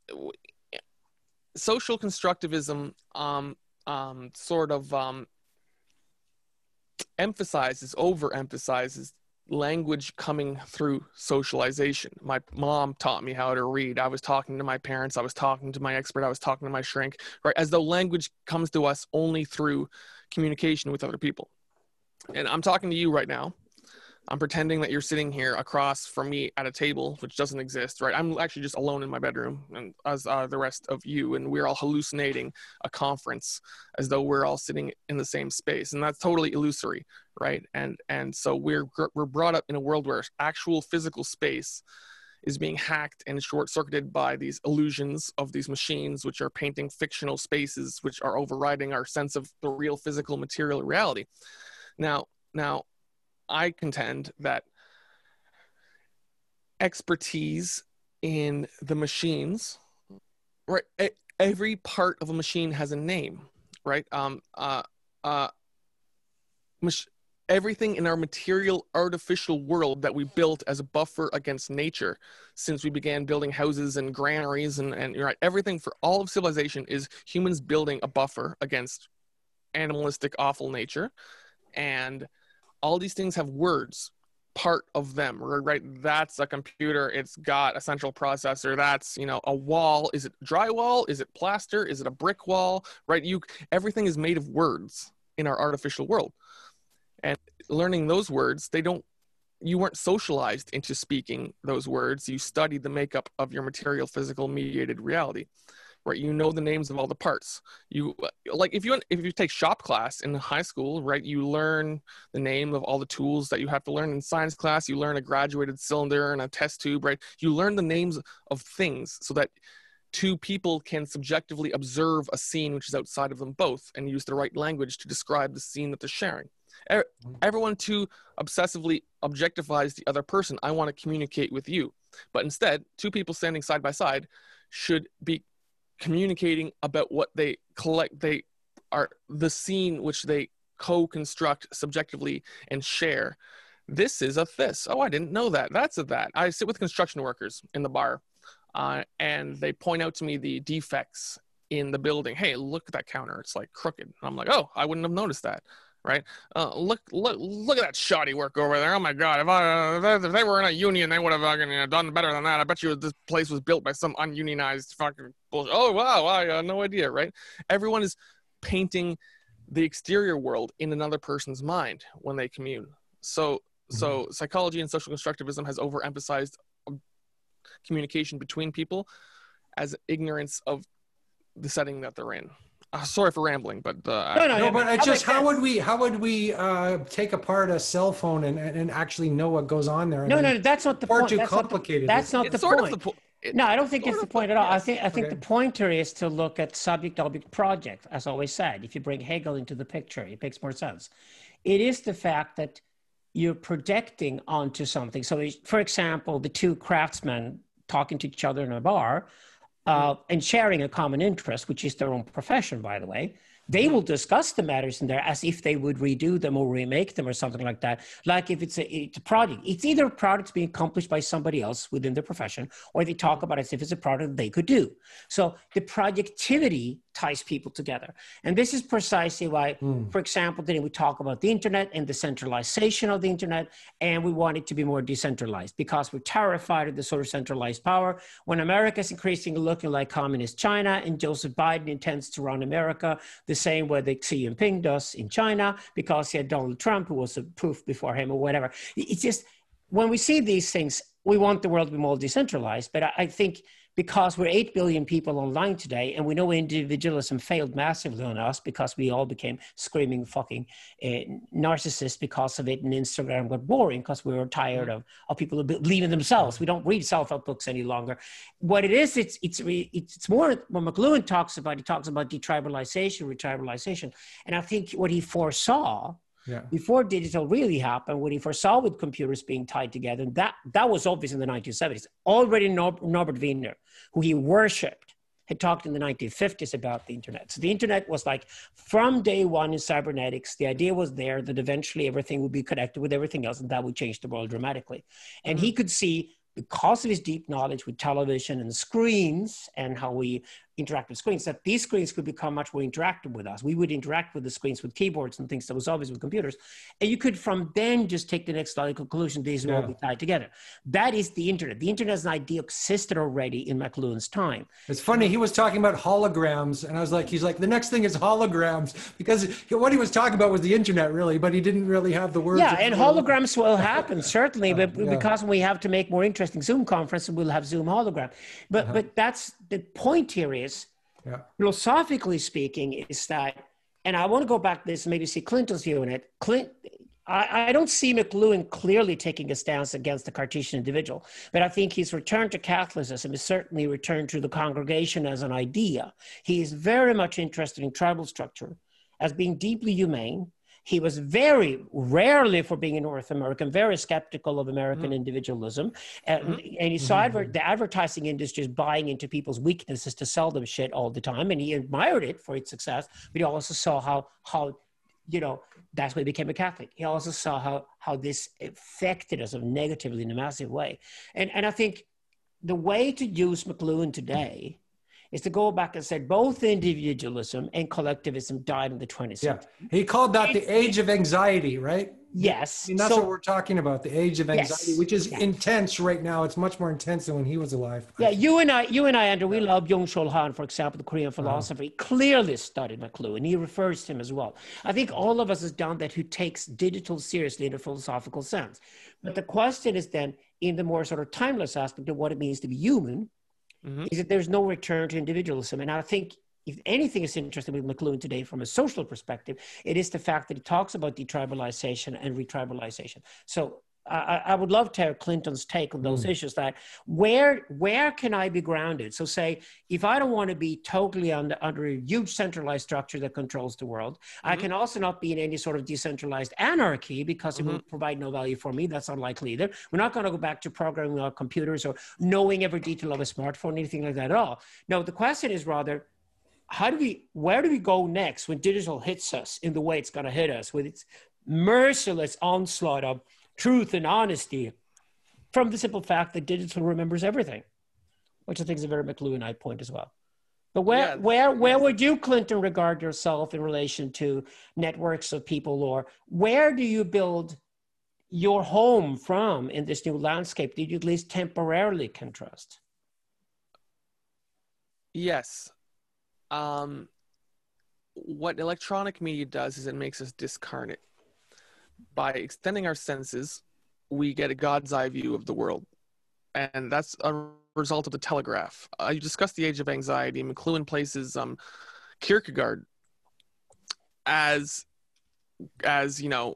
social constructivism sort of overemphasizes language coming through socialization. My mom taught me how to read. I was talking to my parents. I was talking to my expert. I was talking to my shrink, right? As though language comes to us only through communication with other people. And I'm talking to you right now. I'm pretending that you're sitting here across from me at a table, which doesn't exist, right? I'm actually just alone in my bedroom, and as the rest of you, and we're all hallucinating a conference as though we're all sitting in the same space, and that's totally illusory, right? And so we're brought up in a world where actual physical space is being hacked and short-circuited by these illusions of these machines, which are painting fictional spaces, which are overriding our sense of the real physical material reality. Now, I contend that expertise in the machines, right? Every part of a machine has a name, right? Everything in our material artificial world that we built as a buffer against nature since we began building houses and granaries and right, everything for all of civilization is humans building a buffer against animalistic awful nature. And all these things have words, part of them, right? That's a computer. It's got a central processor. That's, you know, a wall. Is it drywall? Is it plaster? Is it a brick wall? Right? Everything is made of words in our artificial world. And learning those words, you weren't socialized into speaking those words. You studied the makeup of your material, physical, mediated reality. Right, you know the names of all the parts. Like if you take shop class in high school, right, you learn the name of all the tools that you have to learn. In science class, you learn a graduated cylinder and a test tube, right? You learn the names of things so that two people can subjectively observe a scene which is outside of them both and use the right language to describe the scene that they're sharing. Everyone too obsessively objectifies the other person. I want to communicate with you. But instead, two people standing side by side should be communicating about what they are the scene which they co-construct subjectively and share. This is a this. Oh, I didn't know that. That's a that. I sit with construction workers in the bar and they point out to me the defects in the building. Hey, look at that counter. It's like crooked. And I'm like, oh, I wouldn't have noticed that. Right? Look at that shoddy work over there. Oh my God! If they were in a union, they would have done better than that. I bet you this place was built by some ununionized fucking bullshit. Oh wow! I had no idea. Right? Everyone is painting the exterior world in another person's mind when they commune. So psychology and social constructivism has overemphasized communication between people as ignorance of the setting that they're in. Sorry for rambling, but no, but it's just how would we take apart a cell phone and actually know what goes on there? No, that's not the point. Too complicated. That's not the point. No, I don't think it's the point at all. I think the pointer is to look at subject-object project, as always said. If you bring Hegel into the picture, it makes more sense. It is the fact that you're projecting onto something. So, for example, the two craftsmen talking to each other in a bar. And sharing a common interest, which is their own profession, by the way, they will discuss the matters in there as if they would redo them or remake them or something like that. Like if it's a project, it's either a product being accomplished by somebody else within their profession, or they talk about it as if it's a product they could do. So the projectivity ties people together. And this is precisely why, for example, today we talk about the internet and the centralization of the internet, and we want it to be more decentralized because we're terrified of the sort of centralized power. When America is increasingly looking like communist China and Joseph Biden intends to run America the same way that Xi Jinping does in China because he had Donald Trump who was a proof before him or whatever. It's just, when we see these things, we want the world to be more decentralized. But I think because we're 8 billion people online today, and we know individualism failed massively on us because we all became screaming fucking narcissists because of it, and Instagram got boring because we were tired of people believing themselves. We don't read self-help books any longer. What it is, it's more when McLuhan talks about, he talks about detribalization, retribalization. And I think what he foresaw before digital really happened, when he foresaw with computers being tied together, and that was obvious in the 1970s. Already Norbert Wiener, who he worshipped, had talked in the 1950s about the internet. So the internet was like, from day one in cybernetics, the idea was there that eventually everything would be connected with everything else, and that would change the world dramatically. And he could see, because of his deep knowledge with television and screens and how we interactive screens, that these screens could become much more interactive with us. We would interact with the screens with keyboards and things that was obvious with computers. And you could from then just take the next logical conclusion, these will all be tied together. That is the internet. The internet as an idea existed already in McLuhan's time. It's funny, he was talking about holograms, and I was like, he's like, the next thing is holograms, because what he was talking about was the internet, really, but he didn't really have the words. Yeah, and holograms will happen, certainly, but because we have to make more interesting Zoom conferences, we'll have Zoom hologram. But that's the point here is, philosophically speaking, is that, and I want to go back to this and maybe see Clinton's view on it. I don't see McLuhan clearly taking a stance against the Cartesian individual, but I think his return to Catholicism is certainly a return to the congregation as an idea. He is very much interested in tribal structure as being deeply humane. He was very rarely, for being a North American, very skeptical of American individualism. And he saw the advertising industry is buying into people's weaknesses to sell them shit all the time. And he admired it for its success, but he also saw how you know, that's why he became a Catholic. He also saw how this affected us negatively in a massive way. And I think the way to use McLuhan today is to go back and say both individualism and collectivism died in the 20th century. He called that the age of anxiety, right? Yes. And that's what we're talking about, the age of anxiety, which is intense right now. It's much more intense than when he was alive. Yeah, you and I, Andrew, we love Byung-Chul Han, for example, the Korean philosopher. He clearly studied McLuhan. He refers to him as well. I think all of us has done that who takes digital seriously in a philosophical sense. But the question is then, in the more sort of timeless aspect of what it means to be human, is that there's no return to individualism. And I think if anything is interesting with McLuhan today from a social perspective, it is the fact that he talks about detribalization and retribalization. So I would love to have Clinton's take on those issues, that where can I be grounded? So say, if I don't want to be totally under a huge centralized structure that controls the world, I can also not be in any sort of decentralized anarchy because it will provide no value for me. That's unlikely either. We're not going to go back to programming our computers or knowing every detail of a smartphone, anything like that at all. No, the question is rather, where do we go next when digital hits us in the way it's going to hit us with its merciless onslaught of truth and honesty, from the simple fact that digital remembers everything, which I think is a very McLuhanite point as well. But where would you, Clinton, regard yourself in relation to networks of people, or where do you build your home from in this new landscape? Did you at least temporarily contrast? Yes. What electronic media does is it makes us discarnate. By extending our senses, we get a God's eye view of the world. And that's a result of the telegraph. You discussed the age of anxiety. McLuhan places Kierkegaard as you know,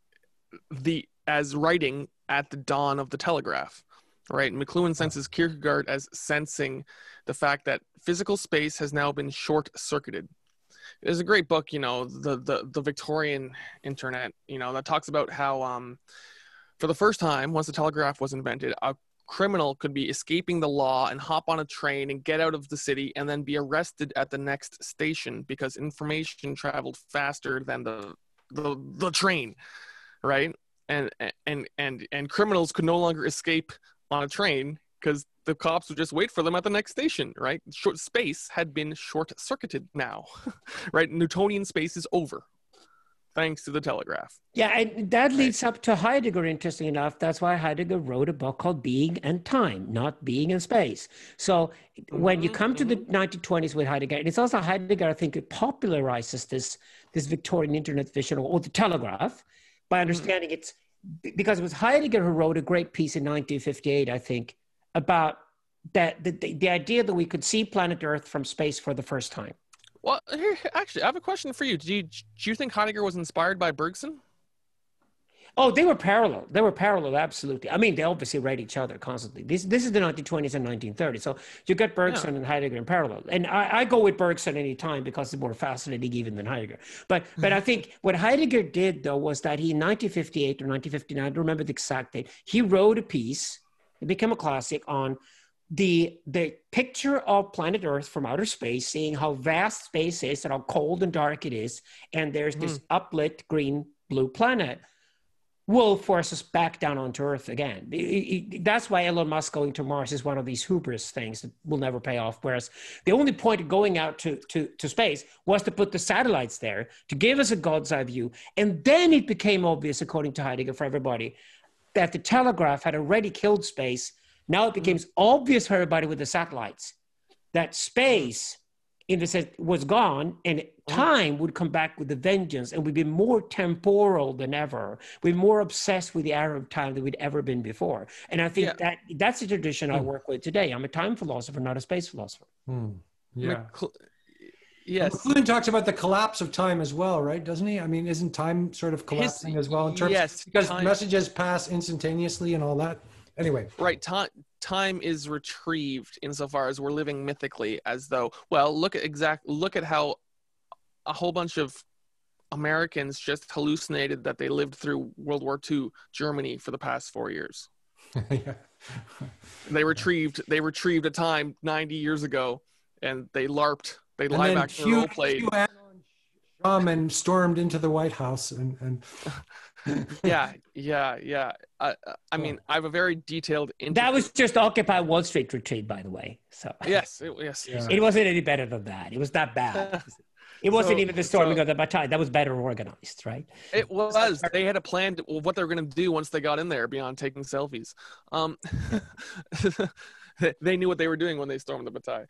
as writing at the dawn of the telegraph, right? McLuhan senses Kierkegaard as sensing the fact that physical space has now been short-circuited. There's a great book, you know, the Victorian internet, you know, that talks about how for the first time, once the telegraph was invented, a criminal could be escaping the law and hop on a train and get out of the city and then be arrested at the next station because information traveled faster than the train, right? And criminals could no longer escape on a train because the cops would just wait for them at the next station, right? Short space had been short-circuited now, right? Newtonian space is over, thanks to the telegraph. Yeah, and that leads up to Heidegger, interesting enough. That's why Heidegger wrote a book called Being and Time, not Being in Space. So when you come to the 1920s with Heidegger, and it's also Heidegger, I think, it popularizes this Victorian internet vision or the telegraph by understanding it's, because it was Heidegger who wrote a great piece in 1958, I think, about that the idea that we could see planet Earth from space for the first time. Well, here, actually, I have a question for you. Do you think Heidegger was inspired by Bergson? Oh, they were parallel. They were parallel, absolutely. I mean, they obviously read each other constantly. This is the 1920s and 1930s. So you get Bergson and Heidegger in parallel. And I go with Bergson any time because it's more fascinating even than Heidegger. But I think what Heidegger did, though, was that he, in 1958 or 1959, I don't remember the exact date, he wrote a piece, it became a classic, on the picture of planet Earth from outer space, seeing how vast space is and how cold and dark it is. And there's this uplit green, blue planet. will force us back down onto Earth again. That's why Elon Musk going to Mars is one of these hubris things that will never pay off. Whereas the only point of going out to space was to put the satellites there to give us a God's eye view. And then it became obvious, according to Heidegger, for everybody, that the telegraph had already killed space. Now it became obvious for everybody with the satellites that space in the sense was gone, and time would come back with a vengeance, and we'd be more temporal than ever. We're more obsessed with the arrow of time than we'd ever been before. And I think that's a tradition I work with today. I'm a time philosopher, not a space philosopher. Yeah. Yes. McLuhan talks about the collapse of time as well, right? Doesn't he? I mean, isn't time sort of collapsing as well in terms because messages pass instantaneously and all that? Anyway. Right. Time is retrieved insofar as we're living mythically, as though, well, look at how a whole bunch of Americans just hallucinated that they lived through World War II Germany for the past 4 years. Yeah. They retrieved a time 90 years ago, and they LARPed. They live action role played. And stormed into the White House and yeah. I mean, I have a very detailed. That was just Occupy Wall Street retreat, by the was. So yes. It wasn't any better than that. It was that bad. It wasn't even the storming of the Bastille. That was better organized, right? It was. They had a plan to what they were going to do once they got in there beyond taking selfies. They knew what they were doing when they stormed the Bastille.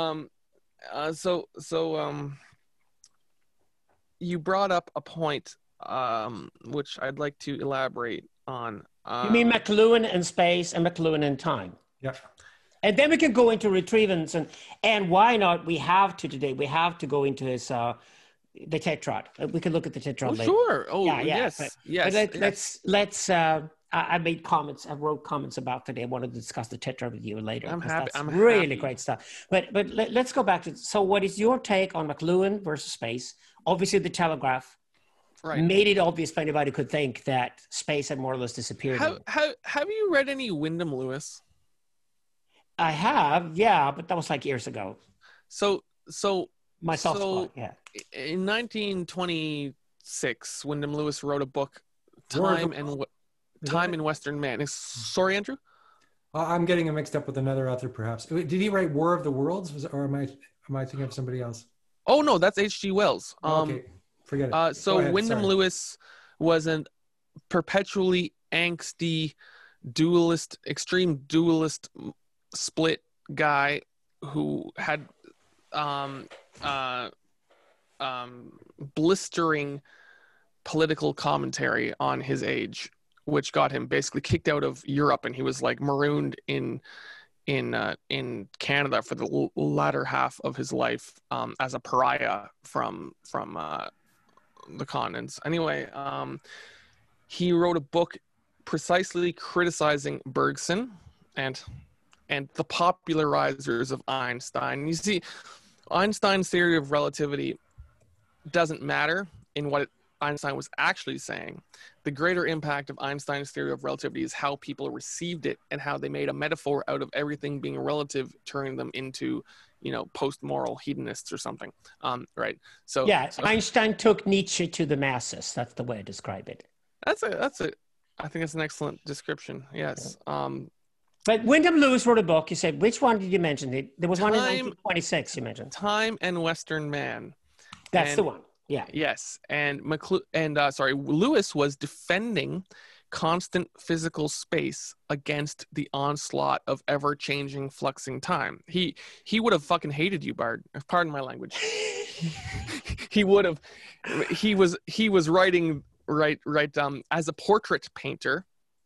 You brought up a point, which I'd like to elaborate on. You mean McLuhan and space and McLuhan and time? Yeah. And then we can go into retrievance and why not? We have to go into his the tetrad. We can look at the tetrad later. Sure. Oh, yeah. yes. But let's. I made comments. I wrote comments about today. I wanted to discuss the tetrad with you later. I'm happy. That's really great stuff. But let's go back to. So, what is your take on McLuhan versus space? Obviously, the telegraph made it obvious for anybody could think that space had more or less disappeared. Have you read any Wyndham Lewis? I have, yeah, but that was like years ago. So my soft spot, yeah. In 1926, Wyndham Lewis wrote a book, Time in Western Man. Sorry, Andrew? I'm getting it mixed up with another author, perhaps. Did he write War of the Worlds, or am I thinking of somebody else? Oh no, that's H.G. Wells. Okay, forget it. So Wyndham Lewis was a perpetually angsty, extreme dualist, split guy who had blistering political commentary on his age, which got him basically kicked out of Europe, and he was like marooned in Canada for the latter half of his life as a pariah from the continents. Anyway, he wrote a book precisely criticizing Bergson and the popularizers of Einstein. You see, Einstein's theory of relativity doesn't matter in what Einstein was actually saying. The greater impact of Einstein's theory of relativity is how people received it and how they made a metaphor out of everything being relative, turning them into, post-moral hedonists or something. Right. So Einstein took Nietzsche to the masses. That's the way I describe it. I think that's an excellent description. Yes. Yeah. But Wyndham Lewis wrote a book. You said, which one did you mention? There was one in 1926 you mentioned. Time and Western Man. That's the one. Yeah. Yes. And Lewis was defending constant physical space against the onslaught of ever-changing, fluxing time. He would have fucking hated you, Bard. Pardon my language. He would have. He was writing as a portrait painter.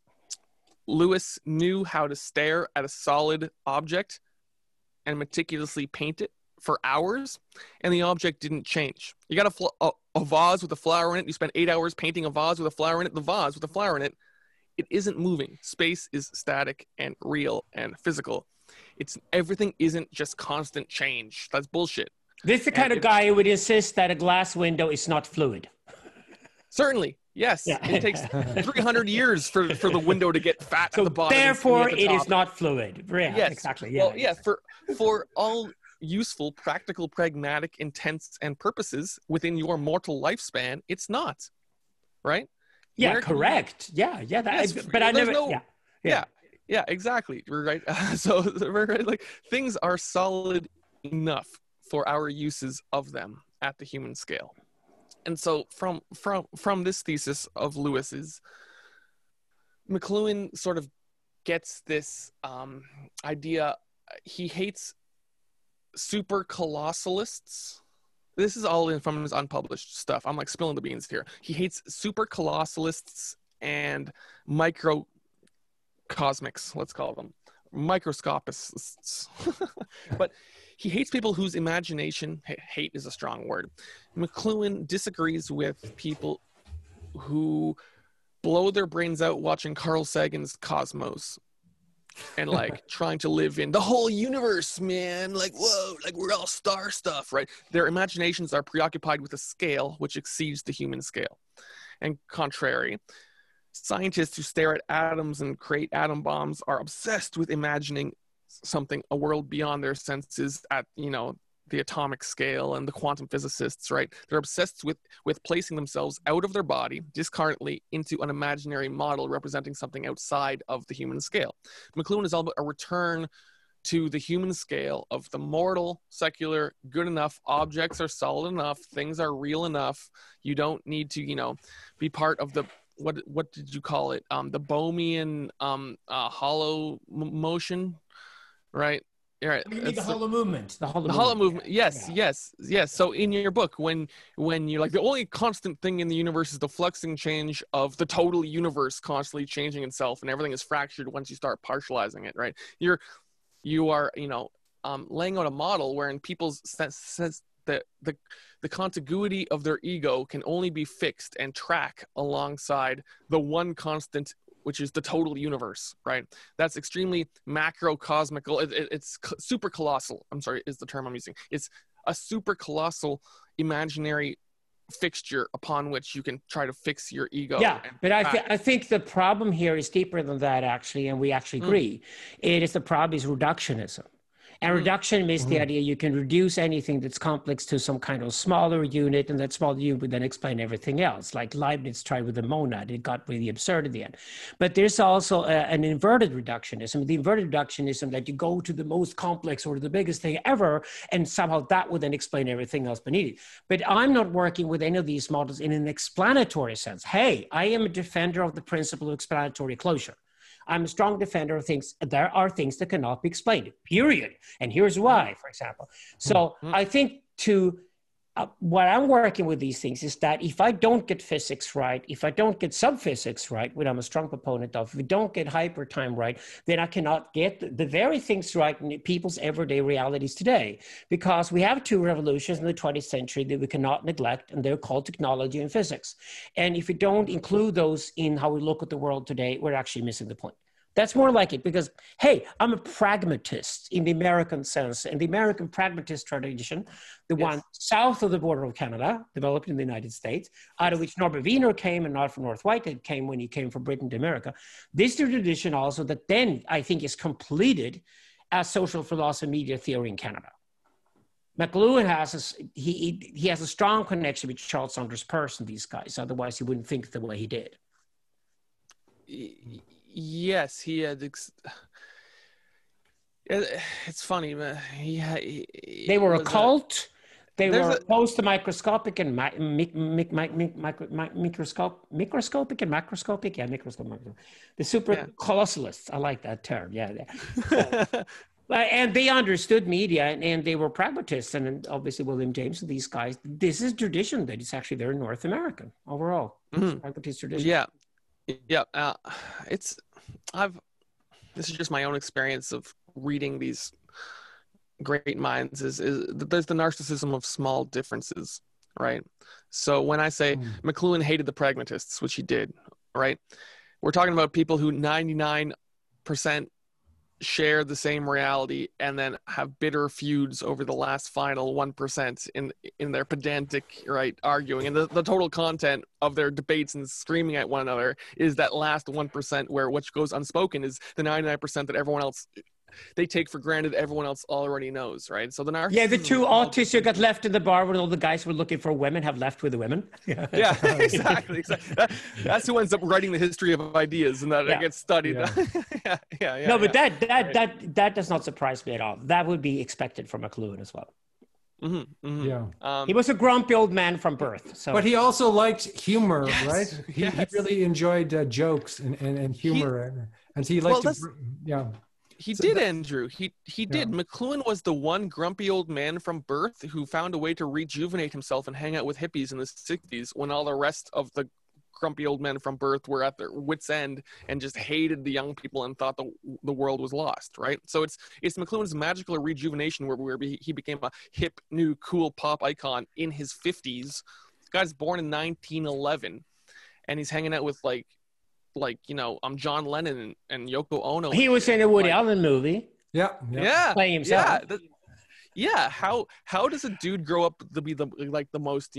Lewis knew how to stare at a solid object and meticulously paint it for hours, and the object didn't change. You got a vase with a flower in it. You spend 8 hours painting a vase with a flower in it. The vase with a flower in it, it isn't moving. Space is static and real and physical. Everything isn't just constant change. That's bullshit. This is the kind of guy who would insist that a glass window is not fluid. Certainly. Yes, yeah. It takes 300 years for the window to get fat at the bottom. Therefore, it is not fluid. Yeah, yes, exactly. Yeah, well, yeah. For all useful, practical, pragmatic intents and purposes within your mortal lifespan, it's not, right? Yeah, correct. Yeah, Yes, but I there's never. no. Yeah, exactly. Right. So right, like things are solid enough for our uses of them at the human scale. And so from this thesis of Lewis's, McLuhan sort of gets this idea. He hates super colossalists. This is all from his unpublished stuff. I'm like spilling the beans here. He hates super colossalists and microcosmics, let's call them microscopists. But he hates people whose imagination, hate is a strong word. McLuhan disagrees with people who blow their brains out watching Carl Sagan's Cosmos and like trying to live in the whole universe, man. Like, whoa, like we're all star stuff, right? Their imaginations are preoccupied with a scale which exceeds the human scale. And contrary, scientists who stare at atoms and create atom bombs are obsessed with imagining something, a world beyond their senses at, the atomic scale, and the quantum physicists, right? They're obsessed with placing themselves out of their body discarnately into an imaginary model representing something outside of the human scale. McLuhan is all about a return to the human scale of the mortal, secular, good enough. Objects are solid enough. Things are real enough. You don't need to, be part of the what did you call it? The Bohmian hollow motion, right? Right. You mean the hollow movement. The hollow movement. Yes. So in your book, when you're like, the only constant thing in the universe is the fluxing change of the total universe constantly changing itself, and everything is fractured once you start partializing it, right? You are laying out a model wherein people's sense that the contiguity of their ego can only be fixed and track alongside the one constant, which is the total universe, right? That's extremely macrocosmical. It's super colossal. I'm sorry, is the term I'm using. It's a super colossal imaginary fixture upon which you can try to fix your ego. Yeah, but I think the problem here is deeper than that, actually, and we actually agree. The problem is reductionism. And reduction is the idea you can reduce anything that's complex to some kind of smaller unit, and that smaller unit would then explain everything else. Like Leibniz tried with the monad, it got really absurd in the end. But there's also an inverted reductionism. The inverted reductionism that you go to the most complex or the biggest thing ever, and somehow that would then explain everything else beneath it. But I'm not working with any of these models in an explanatory sense. Hey, I am a defender of the principle of explanatory closure. I'm a strong defender of things. There are things that cannot be explained, period. And here's why, for example. So I think what I'm working with these things is that if I don't get physics right, if I don't get subphysics right, which I'm a strong proponent of, if we don't get hypertime right, then I cannot get the very things right in people's everyday realities today. Because we have two revolutions in the 20th century that we cannot neglect, and they're called technology and physics. And if we don't include those in how we look at the world today, we're actually missing the point. That's more like it because, hey, I'm a pragmatist in the American sense. And the American pragmatist tradition, the one south of the border of Canada, developed in the United States, out of which Norbert Wiener came and Alfred North Whitehead came when he came from Britain to America. This tradition also that then I think is completed as social philosophy media theory in Canada. McLuhan has he has a strong connection with Charles Saunders Peirce and these guys. Otherwise, he wouldn't think the way he did. Yes, he had. It's funny, man. They were a cult. They were opposed to microscopic and microscopic and macroscopic. Yeah, microscopic. The super colossalists. I like that term. Yeah. And they understood media, and they were pragmatists. And obviously, William James and these guys. This is tradition that is actually very North American overall. Pragmatist tradition. Yeah. Yeah, this is just my own experience of reading these great minds is there's the narcissism of small differences, right? So when I say McLuhan hated the pragmatists, which he did, right? We're talking about people who 99% share the same reality and then have bitter feuds over the last final 1% in their pedantic, right, arguing. And the total content of their debates and screaming at one another is that last 1% where what goes unspoken is the 99% that everyone else they take for granted everyone else already knows, right? So the narcissism. Yeah, the two autists who got left in the bar when all the guys were looking for women have left with the women. Yeah, exactly. That's who ends up writing the history of ideas, and that it gets studied. Yeah. No, but that does not surprise me at all. That would be expected from McLuhan as well. Yeah. He was a grumpy old man from birth. So, but he also liked humor, right? He really enjoyed jokes and humor, and he liked He did, Andrew. He did. McLuhan was the one grumpy old man from birth who found a way to rejuvenate himself and hang out with hippies in the 60s when all the rest of the grumpy old men from birth were at their wits' end and just hated the young people and thought the world was lost, right? So it's McLuhan's magical rejuvenation where he became a hip, new, cool pop icon in his 50s. Guy's born in 1911, and he's hanging out with like John Lennon and Yoko Ono. He was in a Woody Allen movie. Yeah. Playing himself. Yeah. How does a dude grow up to be the most,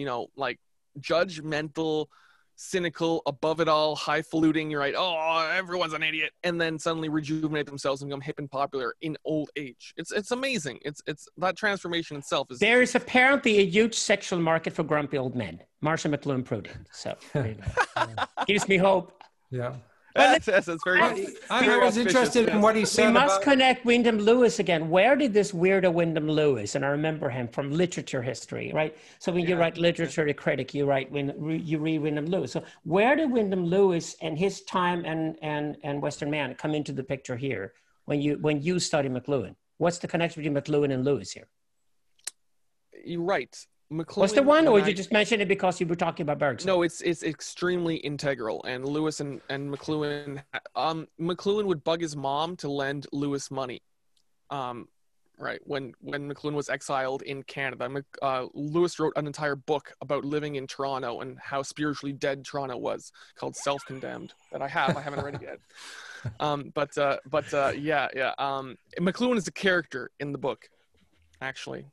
judgmental, cynical, above it all, highfalutin, you're right, oh, everyone's an idiot, and then suddenly rejuvenate themselves and become hip and popular in old age? It's amazing. It's that transformation itself is. There is apparently a huge sexual market for grumpy old men. Marshall McLuhan proved it. So gives me hope. Yeah. That's very. I was interested in what he said. We must connect Wyndham Lewis again. Where did this weirdo Wyndham Lewis, and I remember him from literature history, right? So when you write literature critic, you read Wyndham Lewis. So where did Wyndham Lewis and his time and Western Man come into the picture here when you study McLuhan? What's the connection between McLuhan and Lewis here? You're right. McLuhan, was there one, or did you just mention it because you were talking about Bergson? No, it's extremely integral. And Lewis and McLuhan, McLuhan would bug his mom to lend Lewis money. Right when McLuhan was exiled in Canada, Lewis wrote an entire book about living in Toronto and how spiritually dead Toronto was, called Self-Condemned, that I haven't read it yet. McLuhan is a character in the book, actually.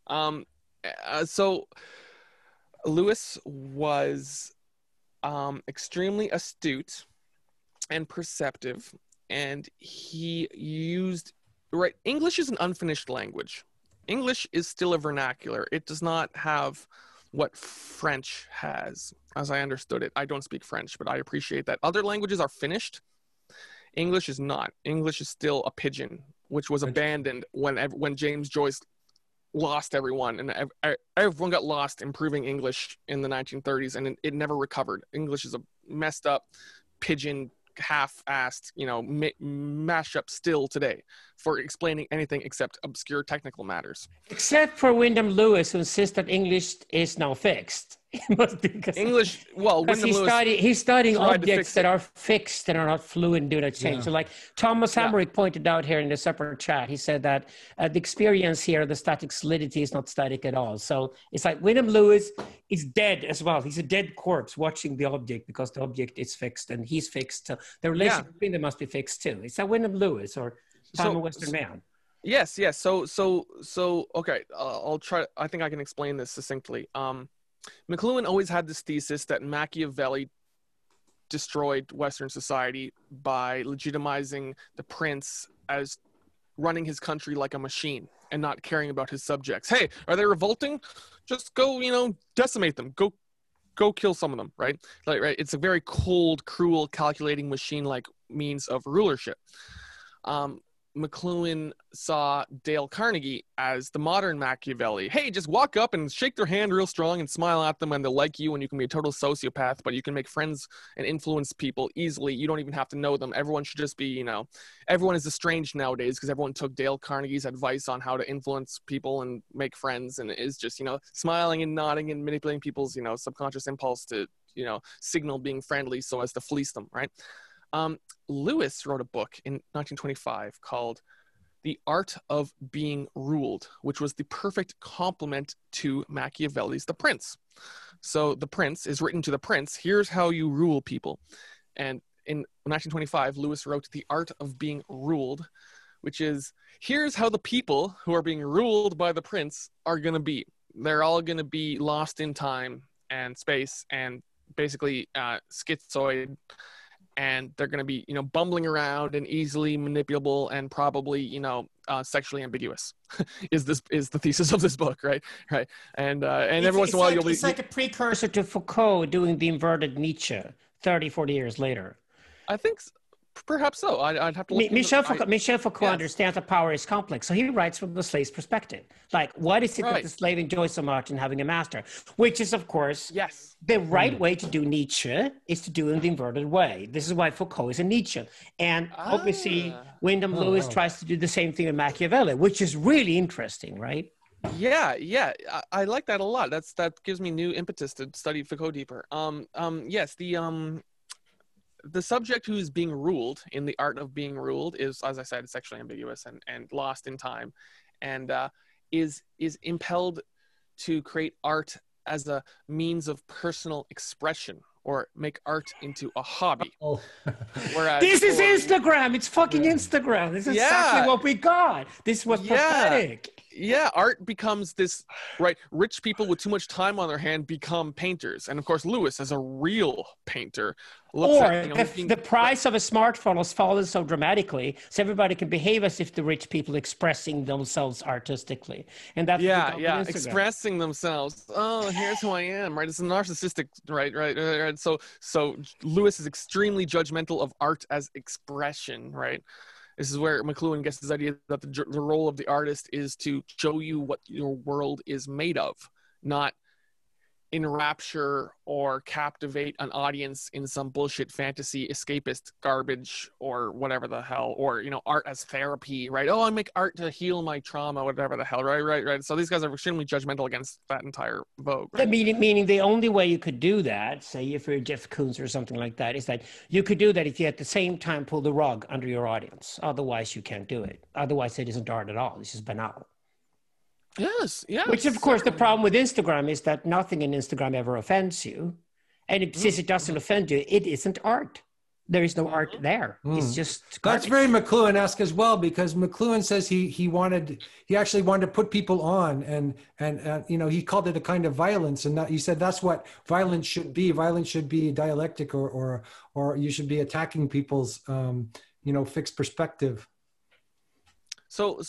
So Lewis was extremely astute and perceptive, and he used English is an unfinished language. English is still a vernacular. It does not have what French has, as I understood it. I don't speak French, but I appreciate that. Other languages are finished. English is not. English is still a pigeon, which was abandoned when James Joyce lost everyone, and everyone got lost improving English in the 1930s, and it never recovered. English is a messed up pigeon, half-assed, mashup still today for explaining anything except obscure technical matters. Except for Wyndham Lewis, who insists that English is now fixed. English, well, he's studying objects that are fixed and are not fluid and do not change. So like Thomas Hamrick pointed out here in the separate chat, he said that the experience here, the static solidity is not static at all. So it's like Wyndham Lewis is dead as well. He's a dead corpse watching the object because the object is fixed and he's fixed. So the relationship between them must be fixed too. It's like Wyndham Lewis or Time of Western Man. Yes. So okay, I'll try. I think I can explain this succinctly. McLuhan always had this thesis that Machiavelli destroyed Western society by legitimizing the prince as running his country like a machine and not caring about his subjects. Hey, are they revolting? Just go, decimate them. Go kill some of them, right? Right. It's a very cold, cruel, calculating machine-like means of rulership. McLuhan saw Dale Carnegie as the modern Machiavelli. Hey, just walk up and shake their hand real strong and smile at them and they'll like you, and you can be a total sociopath, but you can make friends and influence people easily. You don't even have to know them. Everyone should just be, everyone is estranged nowadays because everyone took Dale Carnegie's advice on how to influence people and make friends, and is just, smiling and nodding and manipulating people's, subconscious impulse to, signal being friendly so as to fleece them, right? Lewis wrote a book in 1925 called The Art of Being Ruled, which was the perfect complement to Machiavelli's The Prince. So The Prince is written to the prince. Here's how you rule people. And in 1925, Lewis wrote The Art of Being Ruled, which is, here's how the people who are being ruled by the prince are going to be. They're all going to be lost in time and space and basically schizoid and they're going to be, bumbling around and easily manipulable and probably, sexually ambiguous. is the thesis of this book, right? And every once in a while it's like a precursor to Foucault doing the inverted Nietzsche 30, 40 years later. I think perhaps so. I'd have to look. Michel Foucault understands that power is complex, so he writes from the slave's perspective. Like, what is it that the slave enjoys so much in having a master? Which is, of course, the right way to do Nietzsche is to do it in the inverted way. This is why Foucault is a Nietzsche. And obviously, Wyndham Lewis tries to do the same thing with Machiavelli, which is really interesting, right? Yeah, I like that a lot. That gives me new impetus to study Foucault deeper. Yes, the subject who is being ruled in the art of being ruled is, as I said, sexually ambiguous and lost in time, and is impelled to create art as a means of personal expression or make art into a hobby. Whereas this is Instagram. It's fucking Instagram. This is exactly what we got. This was pathetic. Yeah, art becomes this, right? Rich people with too much time on their hand become painters. And of course, Lewis, as a real painter, looks at, the price of a smartphone has fallen so dramatically, so everybody can behave as if the rich people expressing themselves artistically. And that's expressing themselves. Oh, here's who I am, right? It's a narcissistic, right. So Lewis is extremely judgmental of art as expression, right? This is where McLuhan gets his idea that the role of the artist is to show you what your world is made of, not enrapture or captivate an audience in some bullshit fantasy escapist garbage or whatever the hell, or art as therapy, right? I make art to heal my trauma, whatever the hell, right. So these guys are extremely judgmental against that entire vogue, right? Meaning the only way you could do that, say if you're Jeff Koons or something like that, is that you could do that if you at the same time pull the rug under your audience. Otherwise you can't do it. Otherwise it isn't art at all. It's just banal. Yes. Which, of course, the problem with Instagram is that nothing in Instagram ever offends you. And since it doesn't offend you, it isn't art. There is no art there. It's just garbage. That's very McLuhan-esque as well, because McLuhan says he actually wanted to put people on, and he called it a kind of violence, and he said that's what violence should be. Violence should be dialectic, or you should be attacking people's fixed perspective. So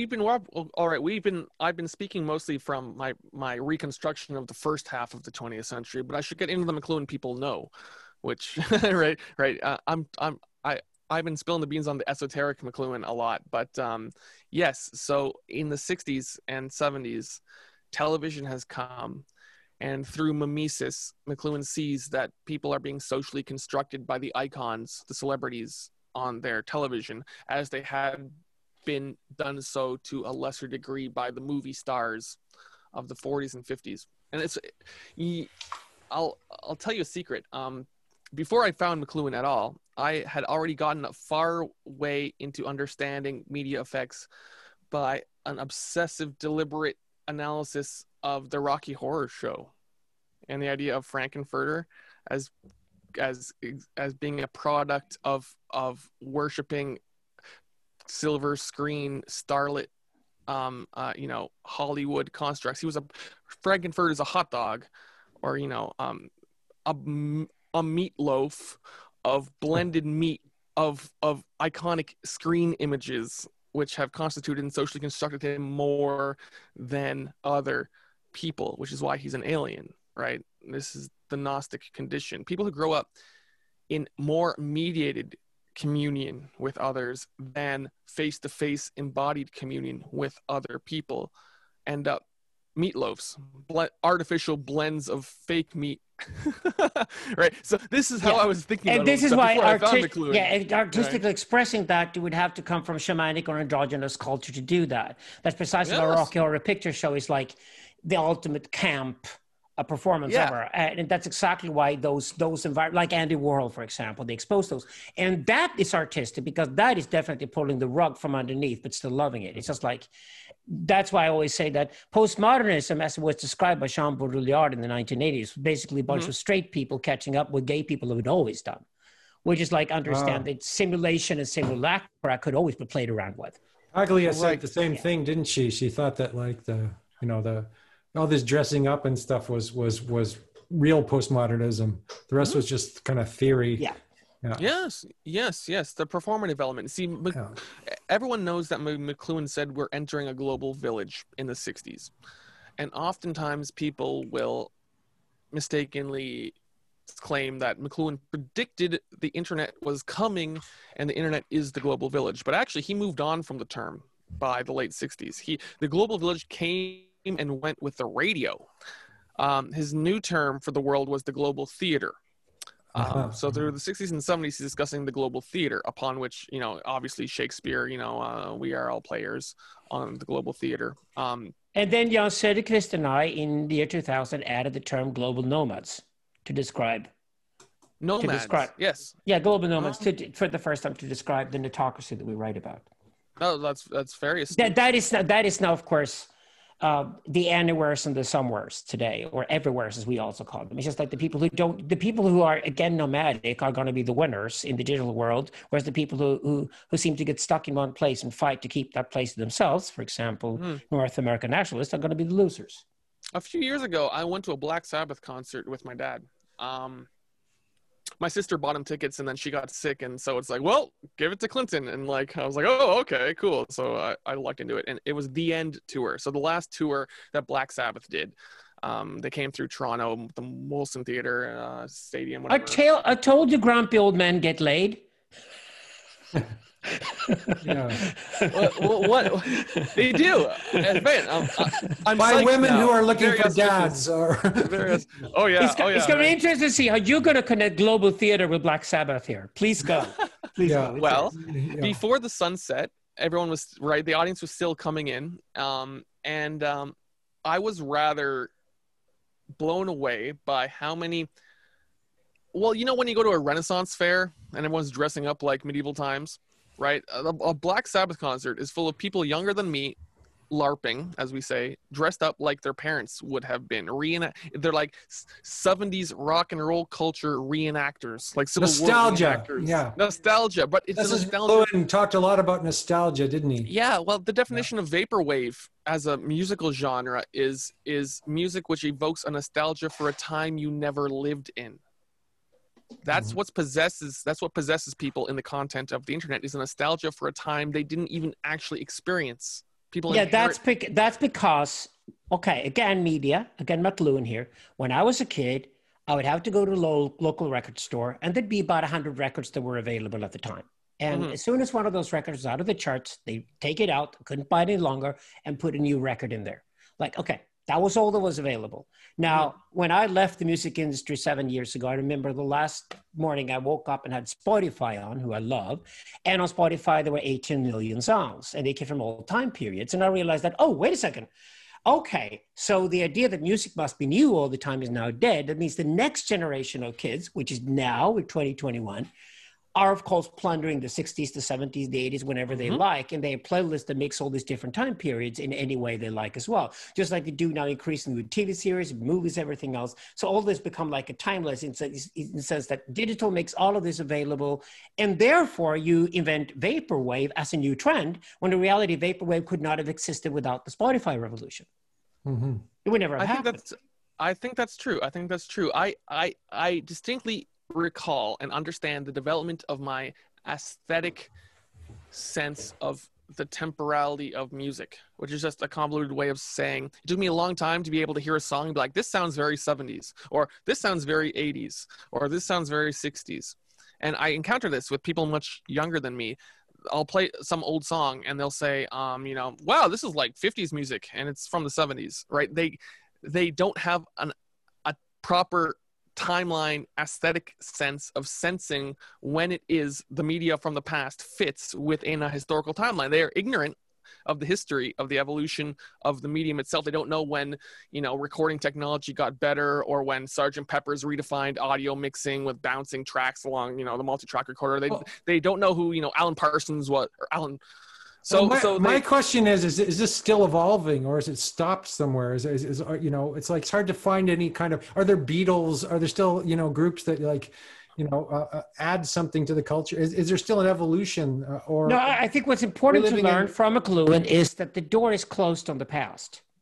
I've been speaking mostly from my reconstruction of the first half of the 20th century, but I should get into the McLuhan people know, which right. I've been spilling the beans on the esoteric McLuhan a lot, but yes. So in the 60s and 70s, television has come, and through mimesis, McLuhan sees that people are being socially constructed by the icons, the celebrities on their television, as they had been done so to a lesser degree by the movie stars of the 40s and 50s. And I'll tell you a secret. Before I found McLuhan at all, I had already gotten a far way into understanding media effects by an obsessive, deliberate analysis of the Rocky Horror Show and the idea of Frankenfurter as being a product of worshiping silver screen starlit Hollywood constructs. Frankenfurter is a hot dog, or a meatloaf of blended meat of iconic screen images, which have constituted and socially constructed him more than other people, which is why he's an alien, right? This is the Gnostic condition. People who grow up in more mediated communion with others than face-to-face embodied communion with other people end up meatloafs, artificial blends of fake meat. Right, so this is how I was thinking and about this it is why artistically expressing that would have to come from shamanic or androgynous culture to do that. That's precisely what Rocky Horror Picture Show is like, the ultimate camp a performance ever, and that's exactly why those environments, like Andy Warhol, for example, they expose those, and that is artistic because that is definitely pulling the rug from underneath, but still loving it. It's just like, that's why I always say that postmodernism, as it was described by Jean Baudrillard in the 1980s, basically a bunch of straight people catching up with gay people have always done, which is like understand that simulation and simulacra could always be played around with. Aglia said the same thing, didn't she? She thought that like all this dressing up and stuff was real postmodernism. The rest was just kind of theory. Yeah. Yeah. Yes. The performative element. See, everyone knows that McLuhan said we're entering a global village in the 60s. And oftentimes people will mistakenly claim that McLuhan predicted the internet was coming and the internet is the global village. But actually, he moved on from the term by the late 60s. The global village came and went with the radio. His new term for the world was the global theater. So through the 60s and 70s, he's discussing the global theater, upon which, obviously Shakespeare, we are all players on the global theater. And then Jan Söderqvist and I, in the year 2000, added the term global nomads to describe. Nomads, yes. Yeah, global nomads, for the first time, to describe the netocracy that we write about. Oh, that's very astute. That is now, of course, the anywheres and the somewheres today, or everywheres as we also call them. It's just like the people who are again nomadic are going to be the winners in the digital world, whereas the people who seem to get stuck in one place and fight to keep that place to themselves, for example, North American nationalists, are going to be the losers. A few years ago, I went to a Black Sabbath concert with my dad. My sister bought him tickets and then she got sick, and so it's like, well, give it to Clinton. And I was like, oh, okay, cool. So I lucked into it, and it was the End tour. So the last tour that Black Sabbath did, they came through Toronto, the Molson Theatre Stadium. Whatever. I told you, grumpy old men get laid. Yeah. What they do? I'm by women now. who are looking Very for dads. Or oh yeah. It's going to be interesting to see how you're going to connect global theater with Black Sabbath here. Please go. Please go. Well, before the sunset, everyone was right. The audience was still coming in, and I was rather blown away by how many. Well, when you go to a Renaissance fair and everyone's dressing up like medieval times, right? A Black Sabbath concert is full of people younger than me, LARPing, as we say, dressed up like their parents would have been. They're like 70s rock and roll culture reenactors, like Civil nostalgia. War reenactors. Yeah, nostalgia. But it's nostalgia. Owen talked a lot about nostalgia, didn't he? Yeah. Well, the definition of vaporwave as a musical genre is music which evokes a nostalgia for a time you never lived in. That's what possesses people in the content of the internet, is a nostalgia for a time they didn't even actually experience. People. Yeah, that's because, okay, again, McLuhan here. When I was a kid, I would have to go to the local record store, and there'd be about 100 records that were available at the time. And as soon as one of those records was out of the charts, they take it out, couldn't buy it any longer, and put a new record in there. Like, okay, that was all that was available. Now, when I left the music industry 7 years ago, I remember the last morning I woke up and had Spotify on, who I love. And on Spotify, there were 18 million songs, and they came from all time periods. And I realized that, oh, wait a second. Okay, so the idea that music must be new all the time is now dead. That means the next generation of kids, which is now with 2021, are, of course, plundering the 60s, the 70s, the 80s, whenever they like, and they have playlists that mix all these different time periods in any way they like as well, just like they do now increasingly with TV series, movies, everything else. So all this become like a timeless in the sense that digital makes all of this available, and therefore you invent vaporwave as a new trend, when in reality, vaporwave could not have existed without the Spotify revolution. It would never have happened. I think that's true. I distinctly recall and understand the development of my aesthetic sense of the temporality of music, which is just a convoluted way of saying it took me a long time to be able to hear a song and be like, this sounds very 70s, or this sounds very 80s, or this sounds very 60s. And I encounter this with people much younger than me. I'll play some old song and they'll say, wow, this is like 50s music and it's from the 70s, right? They don't have a proper timeline aesthetic sense of sensing when it is the media from the past fits within a historical timeline. They are ignorant of the history of the evolution of the medium itself. They don't know when, recording technology got better, or when Sgt. Pepper's redefined audio mixing with bouncing tracks along, the multi-track recorder. They don't know who, Alan Parsons was, or Alan. My question is this still evolving, or is it stopped somewhere? Is it's like, it's hard to find any kind of, are there Beatles? Are there still, groups that add something to the culture? Is there still an evolution? Or no, I think what's important to learn from McLuhan is that the door is closed on the past.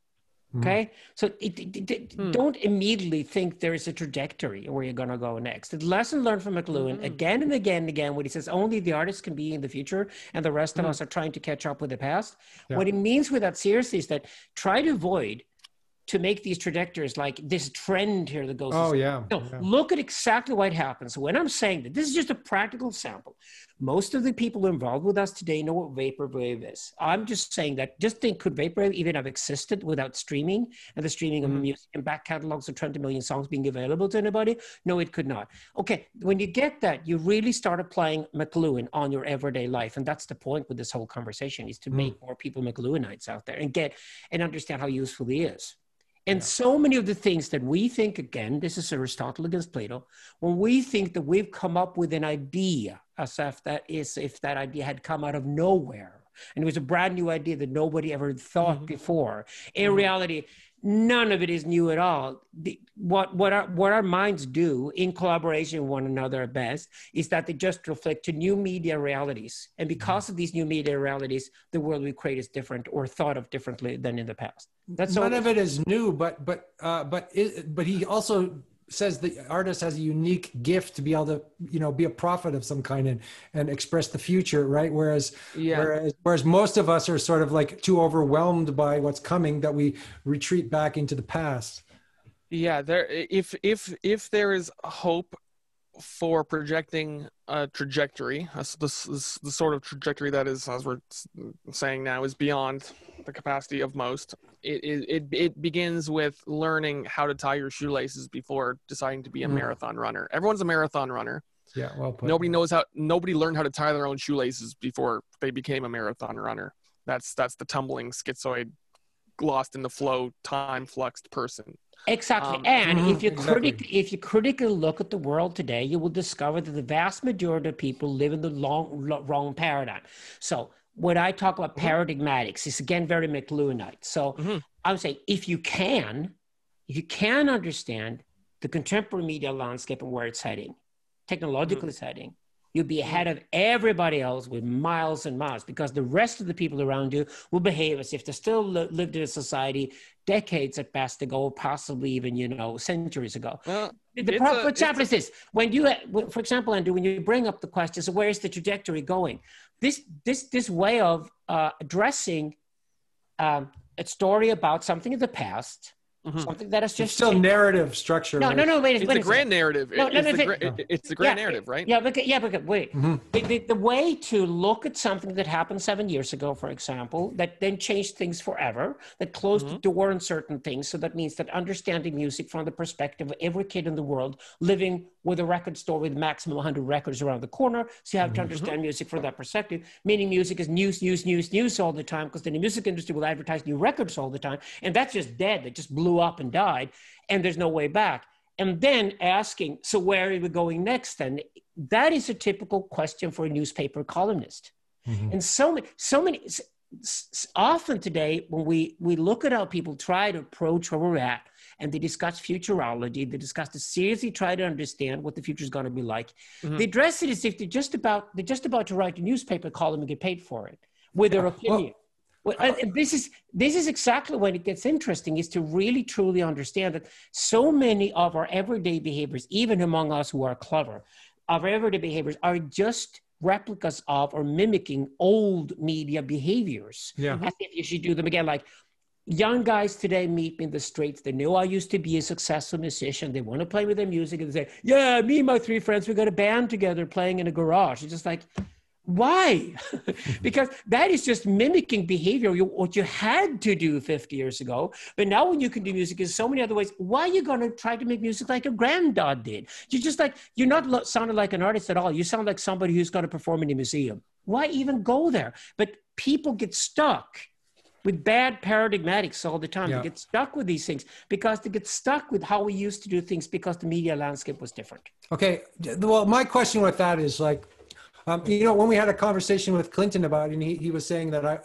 Okay, so don't immediately think there is a trajectory where you're going to go next. The lesson learned from McLuhan again and again and again, when he says only the artist can be in the future and the rest of us are trying to catch up with the past. Yeah. What he means with that seriously is that try to avoid to make these trajectories like this trend here that goes. Oh, yeah. No, look at exactly what happens. When I'm saying that, this is just a practical sample. Most of the people involved with us today know what Vaporwave is. I'm just saying that, just think, could Vaporwave even have existed without streaming and the streaming of music and back catalogs of 20 million songs being available to anybody? No, it could not. Okay, when you get that, you really start applying McLuhan on your everyday life. And that's the point with this whole conversation, is to make more people McLuhanites out there and get and understand how useful he is. And so many of the things that we think, again, this is Aristotle against Plato, when we think that we've come up with an idea, as if that idea had come out of nowhere, and it was a brand new idea that nobody ever thought before. In reality, none of it is new at all. What our minds do in collaboration with one another at best is that they just reflect to new media realities. And because of these new media realities, the world we create is different or thought of differently than in the past. That's none of it is new, but he also says the artist has a unique gift to be able to, be a prophet of some kind and express the future, right? Whereas most of us are sort of like too overwhelmed by what's coming that we retreat back into the past. Yeah, if there is hope for projecting a trajectory, the sort of trajectory that is, as we're saying now, is beyond the capacity of most. It begins with learning how to tie your shoelaces before deciding to be a marathon runner. Everyone's a marathon runner. Yeah, well put. Nobody learned how to tie their own shoelaces before they became a marathon runner. That's the tumbling, schizoid, lost in the flow, time fluxed person. Exactly. And if you critically look at the world today, you will discover that the vast majority of people live in the wrong paradigm. So when I talk about paradigmatics, it's again very McLuhanite. So I would say if you can understand the contemporary media landscape and where it's heading, technologically it's heading, you'll be ahead of everybody else with miles and miles, because the rest of the people around you will behave as if they still lived in a society decades at best ago, possibly even, centuries ago. Well, for example, is this. For example, Andrew, when you bring up the question, so where is the trajectory going? This way of addressing a story about something in the past, something that is just still narrative structure. No, wait. It's the grand narrative. It's the grand narrative, right? But wait. The way to look at something that happened 7 years ago, for example, that then changed things forever, that closed the door on certain things. So that means that understanding music from the perspective of every kid in the world living with a record store with maximum 100 records around the corner. So you have to understand music from that perspective, meaning music is news all the time, because then the music industry will advertise new records all the time. And that's just dead. That just blew up and died, and there's no way back. And then asking, so where are we going next then? That is a typical question for a newspaper columnist. And so many, often today, when we look at how people try to approach where we're at, and they discuss futurology, they seriously try to understand what the future is going to be like. They address it as if they're just about to write a newspaper column and get paid for it with their opinion. And this is exactly when it gets interesting, is to really truly understand that so many of our everyday behaviors, even among us who are clever, our everyday behaviors are just replicas of or mimicking old media behaviors. As if you should do them again. Like young guys today meet me in the streets. They know I used to be a successful musician. They want to play with their music, and they say, yeah, me and my 3 friends, we got a band together playing in a garage. It's just like, why? Because that is just mimicking behavior, what you had to do 50 years ago. But now when you can do music in so many other ways, why are you going to try to make music like your granddad did? You're not sounding like an artist at all. You sound like somebody who's going to perform in a museum. Why even go there? But people get stuck with bad paradigmatics all the time. They get stuck with these things because they get stuck with how we used to do things because the media landscape was different. Okay. Well, my question with that is like, when we had a conversation with Clinton about it, and he was saying that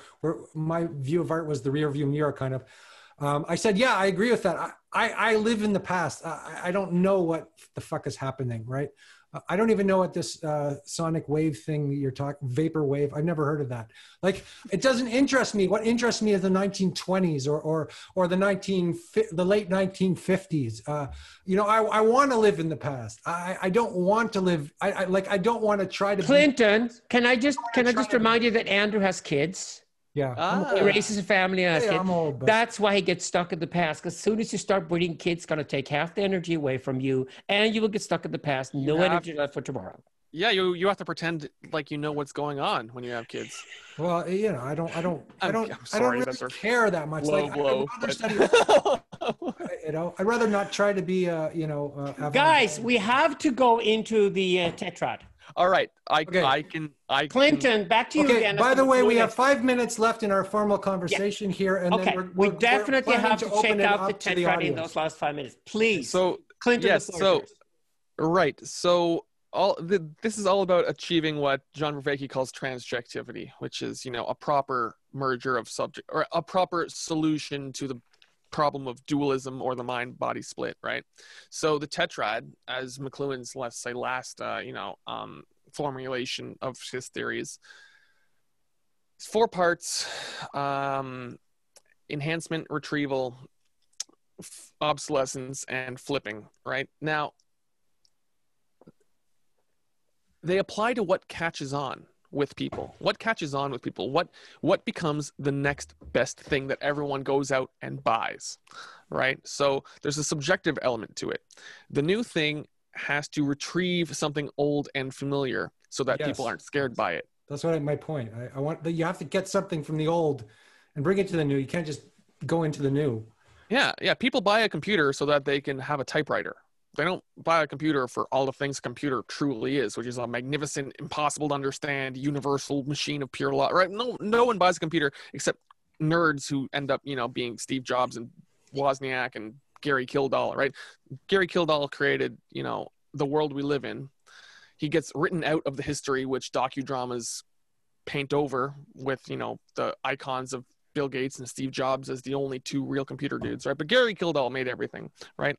my view of art was the rear view mirror kind of. I said, yeah, I agree with that. I live in the past. I don't know what the fuck is happening, right? I don't even know what this sonic wave thing you're talking, vapor wave. I've never heard of that. Like, it doesn't interest me. What interests me is the 1920s or the late 1950s. You know, I want to live in the past. I don't want to live. I don't want to try to. Clinton, can I just remind you that Andrew has kids? Yeah, He raises a family and has kids. I'm old, but That's why he gets stuck in the past. Because as soon as you start breeding kids, it's going to take half the energy away from you, and you will get stuck in the past. No energy left for tomorrow. Yeah, you have to pretend like you know what's going on when you have kids. well, you know, I don't sorry, really that's a care that much. low Like, blow, I'd rather but- study, you know, I'd rather not try to be, you know, Guys, we have to go into the tetrad. All right, I can. Clinton, back to you Okay, again. by the way, we have 5 minutes left in our formal conversation here, and Okay, then we we're definitely planning have to open check it out the up to the tetrad in audience. those last 5 minutes. Please. So Clinton, yes, the floor is yours. right. So this is all about achieving what John Vervaeke calls transjectivity, which is, you know, a proper merger of subject or a proper solution to the problem of dualism or the mind-body split, right? So the tetrad, as McLuhan's last formulation of his theories, it's 4 parts: enhancement, retrieval, obsolescence, and flipping. Right now, they apply to what catches on with people. What catches on with people? What becomes the next best thing that everyone goes out and buys, right? So there's a subjective element to it. The new thing has to retrieve something old and familiar so that Yes. people aren't scared by it. That's what my point. I want that you have to get something from the old and bring it to the new. You can't just go into the new. Yeah. People buy a computer so that they can have a typewriter. They don't buy a computer for all the things a computer truly is, which is a magnificent, impossible to understand, universal machine of pure law, right? No one buys a computer except nerds who end up, you know, being Steve Jobs and Wozniak and Gary Kildall, right? Gary Kildall created, you know, the world we live in. He gets written out of the history which docudramas paint over with, you know, the icons of Bill Gates and Steve Jobs as the only 2 real computer dudes, right? But Gary Kildall made everything, right?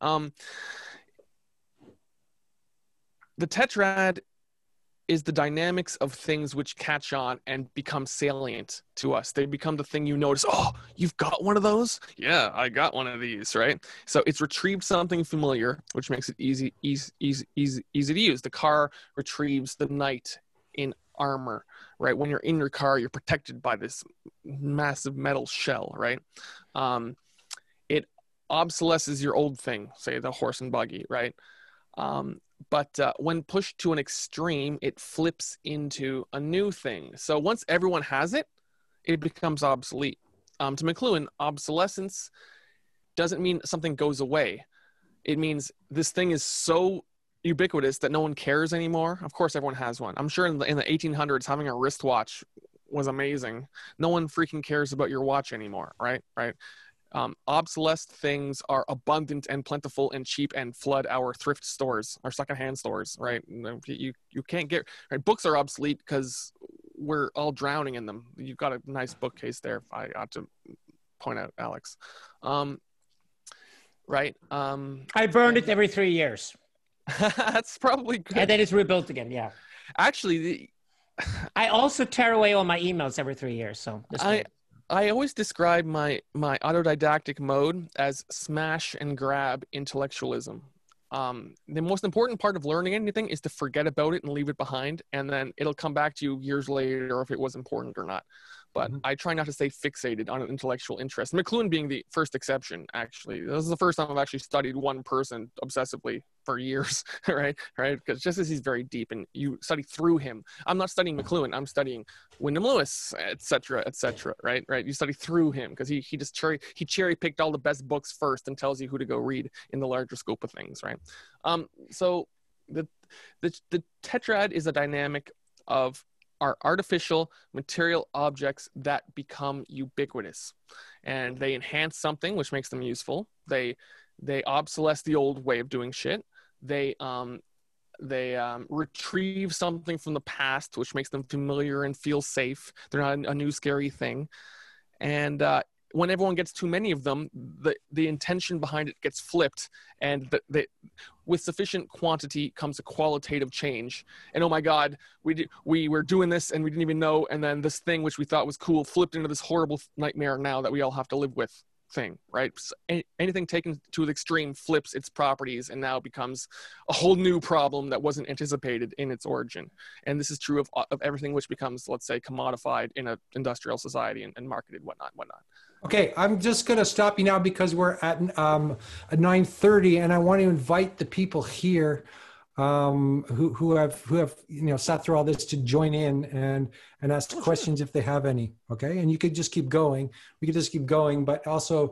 The tetrad is the dynamics of things which catch on and become salient to us. They become the thing you notice. Oh, you've got one of those? Yeah, I got one of these, right? So it's retrieved something familiar, which makes it easy to use. The car retrieves the knight in armor, right? When you're in your car, you're protected by this massive metal shell, right? It obsolesces your old thing, say the horse and buggy, right? But when pushed to an extreme, it flips into a new thing. So once everyone has it, it becomes obsolete. To McLuhan, obsolescence doesn't mean something goes away. It means this thing is so ubiquitous that no one cares anymore. Of course, everyone has one. I'm sure in the 1800s, having a wristwatch was amazing. No one freaking cares about your watch anymore, right? Obsolete things are abundant and plentiful and cheap and flood our thrift stores, our secondhand stores, right? You can't get, right? Books are obsolete because we're all drowning in them. You've got a nice bookcase there, if I ought to point out, Alex. Right? I burned it every 3 years. That's probably good. And then it's rebuilt again, yeah. Actually, I also tear away all my emails every 3 years, so I always describe my autodidactic mode as smash and grab intellectualism. The most important part of learning anything is to forget about it and leave it behind, and then it'll come back to you years later if it was important or not. But I try not to stay fixated on an intellectual interest. McLuhan being the first exception, actually. This is the first time I've actually studied one person obsessively for years, right? Because just as he's very deep and you study through him. I'm not studying McLuhan. I'm studying Wyndham Lewis, et cetera, right? You study through him because he just cherry picked all the best books first and tells you who to go read in the larger scope of things, right? So the tetrad is a dynamic of are artificial material objects that become ubiquitous, and they enhance something which makes them useful. They obsolesce the old way of doing shit. They retrieve something from the past which makes them familiar and feel safe. They're not a new scary thing. And when everyone gets too many of them, the intention behind it gets flipped, and with sufficient quantity comes a qualitative change. And oh my God, we were doing this and we didn't even know. And then this thing, which we thought was cool, flipped into this horrible nightmare now that we all have to live with thing, right? So anything taken to the extreme flips its properties and now becomes a whole new problem that wasn't anticipated in its origin. And this is true of everything which becomes, let's say, commodified in an industrial society and marketed, whatnot. Okay, I'm just going to stop you now because we're at 9:30, and I want to invite the people here who have sat through all this to join in and ask questions if they have any. Okay, and you could just keep going. We could just keep going, but also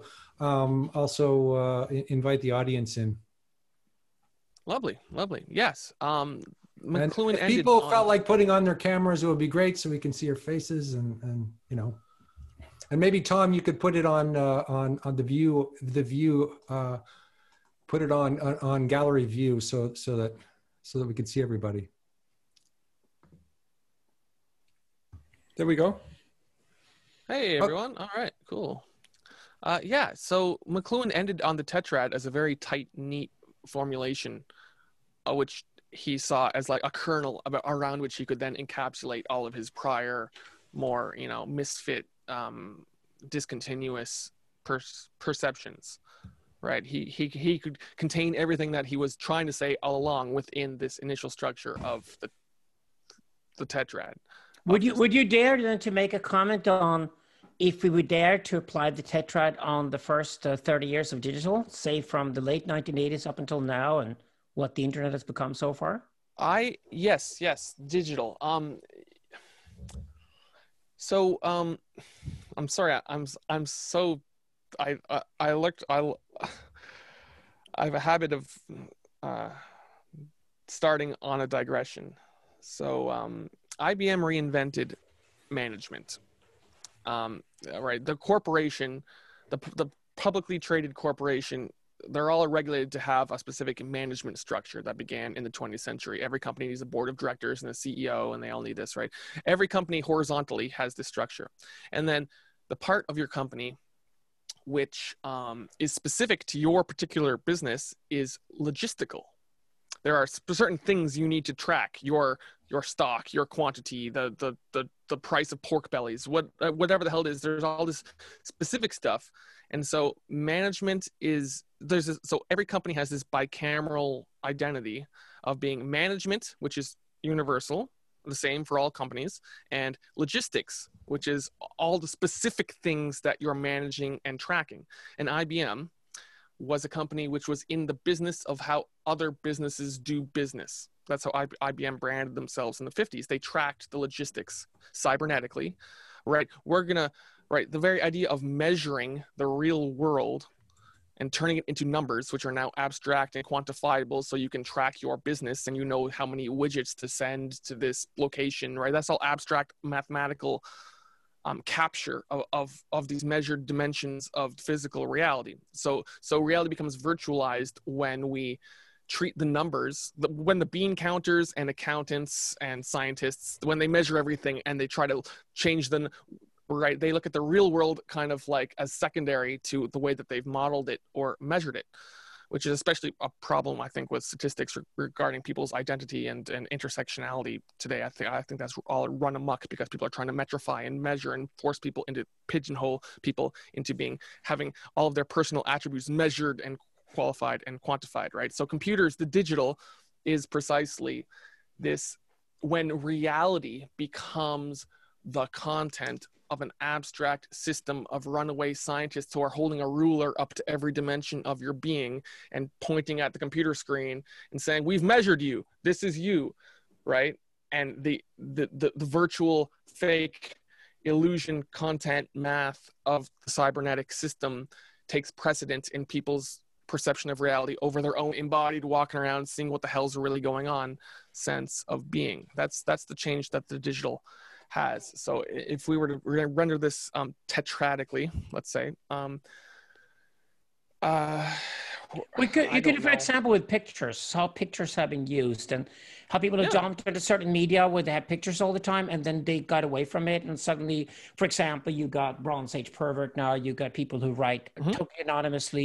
invite the audience in. Lovely. Yes. McLuhan, if people felt like putting on their cameras, it would be great so we can see your faces and and maybe Tom, you could put it on the view, put it on gallery view so that we could see everybody. There we go. Hey everyone. All right, cool. Yeah, so McLuhan ended on the tetrad as a very tight, neat formulation, which he saw as like a kernel around which he could then encapsulate all of his prior, more misfit, discontinuous perceptions. Right, he could contain everything that he was trying to say all along within this initial structure of the tetrad. Would you dare then to make a comment on if we would dare to apply the tetrad on the first 30 years of digital, say from the late 1980s up until now, and what the internet has become so far? Yes, digital. So I'm sorry, I'm so. I have a habit of starting on a digression. So IBM reinvented management. Right, the corporation, the publicly traded corporation, they're all regulated to have a specific management structure that began in the 20th century. Every company needs a board of directors and a CEO, and they all need this, right? Every company horizontally has this structure. And then the part of your company which is specific to your particular business is logistical. There are certain things you need to track: your stock, your quantity, the price of pork bellies, whatever the hell it is. There's all this specific stuff, and so management is so every company has this bicameral identity of being management, which is universal, the same for all companies, and logistics, which is all the specific things that you're managing and tracking. And IBM was a company which was in the business of how other businesses do business. That's how IBM branded themselves in the 50s. They tracked the logistics cybernetically, right? The very idea of measuring the real world and turning it into numbers, which are now abstract and quantifiable, so you can track your business and you know how many widgets to send to this location, right? That's all abstract mathematical capture of these measured dimensions of physical reality. So reality becomes virtualized when we treat the numbers, when the bean counters and accountants and scientists, when they measure everything and they try to change them, right, they look at the real world kind of like as secondary to the way that they've modeled it or measured it, which is especially a problem, I think, with statistics regarding people's identity and intersectionality today. I think that's all run amok because people are trying to metrify and measure and force people into pigeonhole people into having all of their personal attributes measured and qualified and quantified, right? So computers, the digital, is precisely this: when reality becomes the content of an abstract system of runaway scientists who are holding a ruler up to every dimension of your being and pointing at the computer screen and saying, "We've measured you. This is you," right? And the virtual, fake, illusion, content, math of the cybernetic system takes precedence in people's perception of reality over their own embodied walking around seeing what the hell's really going on sense of being. That's the change that the digital has. So if we were to render this tetradically, let's say, you could, for example, with pictures, how pictures have been used and how people have jumped into certain media where they had pictures all the time and then they got away from it. And suddenly, for example, you got Bronze Age pervert. Now you got people who write totally anonymously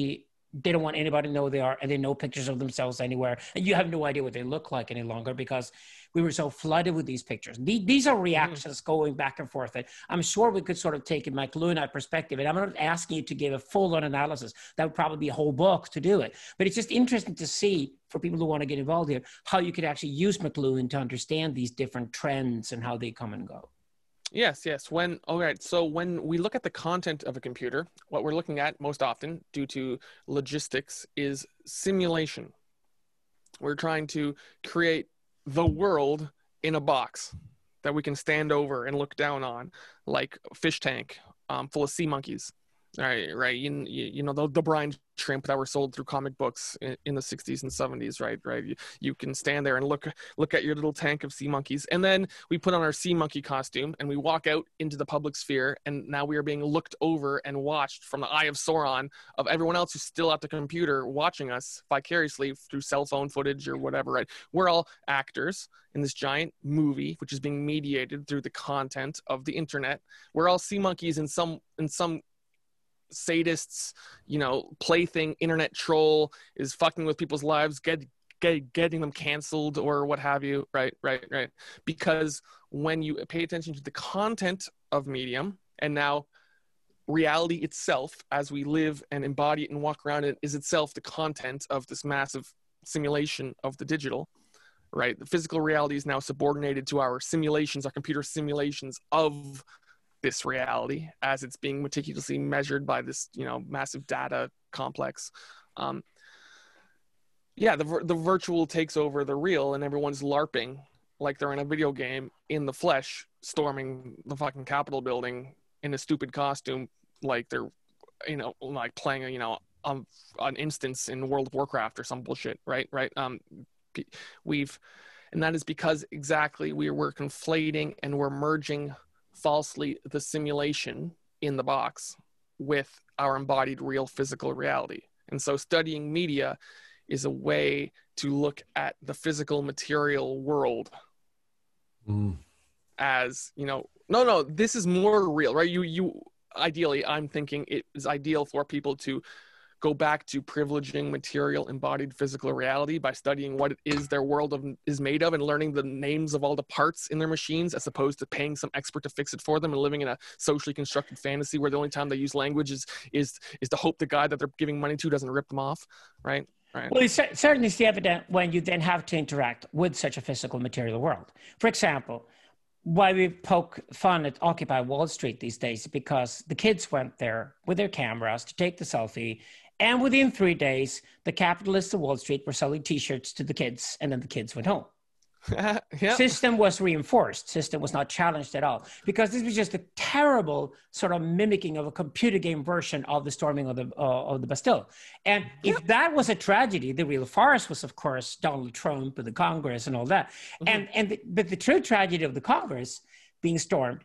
they don't want anybody to know who they are, and they know pictures of themselves anywhere, and you have no idea what they look like any longer because we were so flooded with these pictures. These are reactions going back and forth. And I'm sure we could sort of take a McLuhanite perspective, and I'm not asking you to give a full-on analysis. That would probably be a whole book to do it. But it's just interesting to see, for people who want to get involved here, how you could actually use McLuhan to understand these different trends and how they come and go. Yes. All right. So when we look at the content of a computer, what we're looking at most often, due to logistics, is simulation. We're trying to create the world in a box that we can stand over and look down on, like a fish tank full of sea monkeys. Right. You know, the brine shrimp that were sold through comic books in the 60s and 70s, right? You can stand there and look at your little tank of sea monkeys. And then we put on our sea monkey costume and we walk out into the public sphere. And now we are being looked over and watched from the eye of Sauron of everyone else who's still at the computer watching us vicariously through cell phone footage or whatever, right? We're all actors in this giant movie, which is being mediated through the content of the internet. We're all sea monkeys in some sadists, you know, plaything internet troll is fucking with people's lives, getting them canceled or what have you, right? Because when you pay attention to the content of Medium, and now reality itself as we live and embody it and walk around it is itself the content of this massive simulation of the digital, right? The physical reality is now subordinated to our simulations, our computer simulations of this reality as it's being meticulously measured by this, you know, massive data complex. The virtual takes over the real, and everyone's LARPing like they're in a video game in the flesh, storming the fucking Capitol building in a stupid costume, like they're, you know, like playing, you know, an instance in World of Warcraft or some bullshit, right? And that is because exactly we're conflating and we're merging falsely the simulation in the box with our embodied real physical reality. And so studying media is a way to look at the physical material world as, you know, no, this is more real, right? You ideally, I'm thinking it is ideal for people to go back to privileging material embodied physical reality by studying what it is their world is made of and learning the names of all the parts in their machines, as opposed to paying some expert to fix it for them and living in a socially constructed fantasy where the only time they use language is to hope the guy that they're giving money to doesn't rip them off, right? Well, it's certainly evident when you then have to interact with such a physical material world. For example, why we poke fun at Occupy Wall Street these days, because the kids went there with their cameras to take the selfie. And within 3 days, the capitalists of Wall Street were selling T-shirts to the kids, and then the kids went home. Yep. System was reinforced. System was not challenged at all, because this was just a terrible sort of mimicking of a computer game version of the storming of the Bastille. And if that was a tragedy, the real farce was, of course, Donald Trump and the Congress and all that. But the true tragedy of the Congress being stormed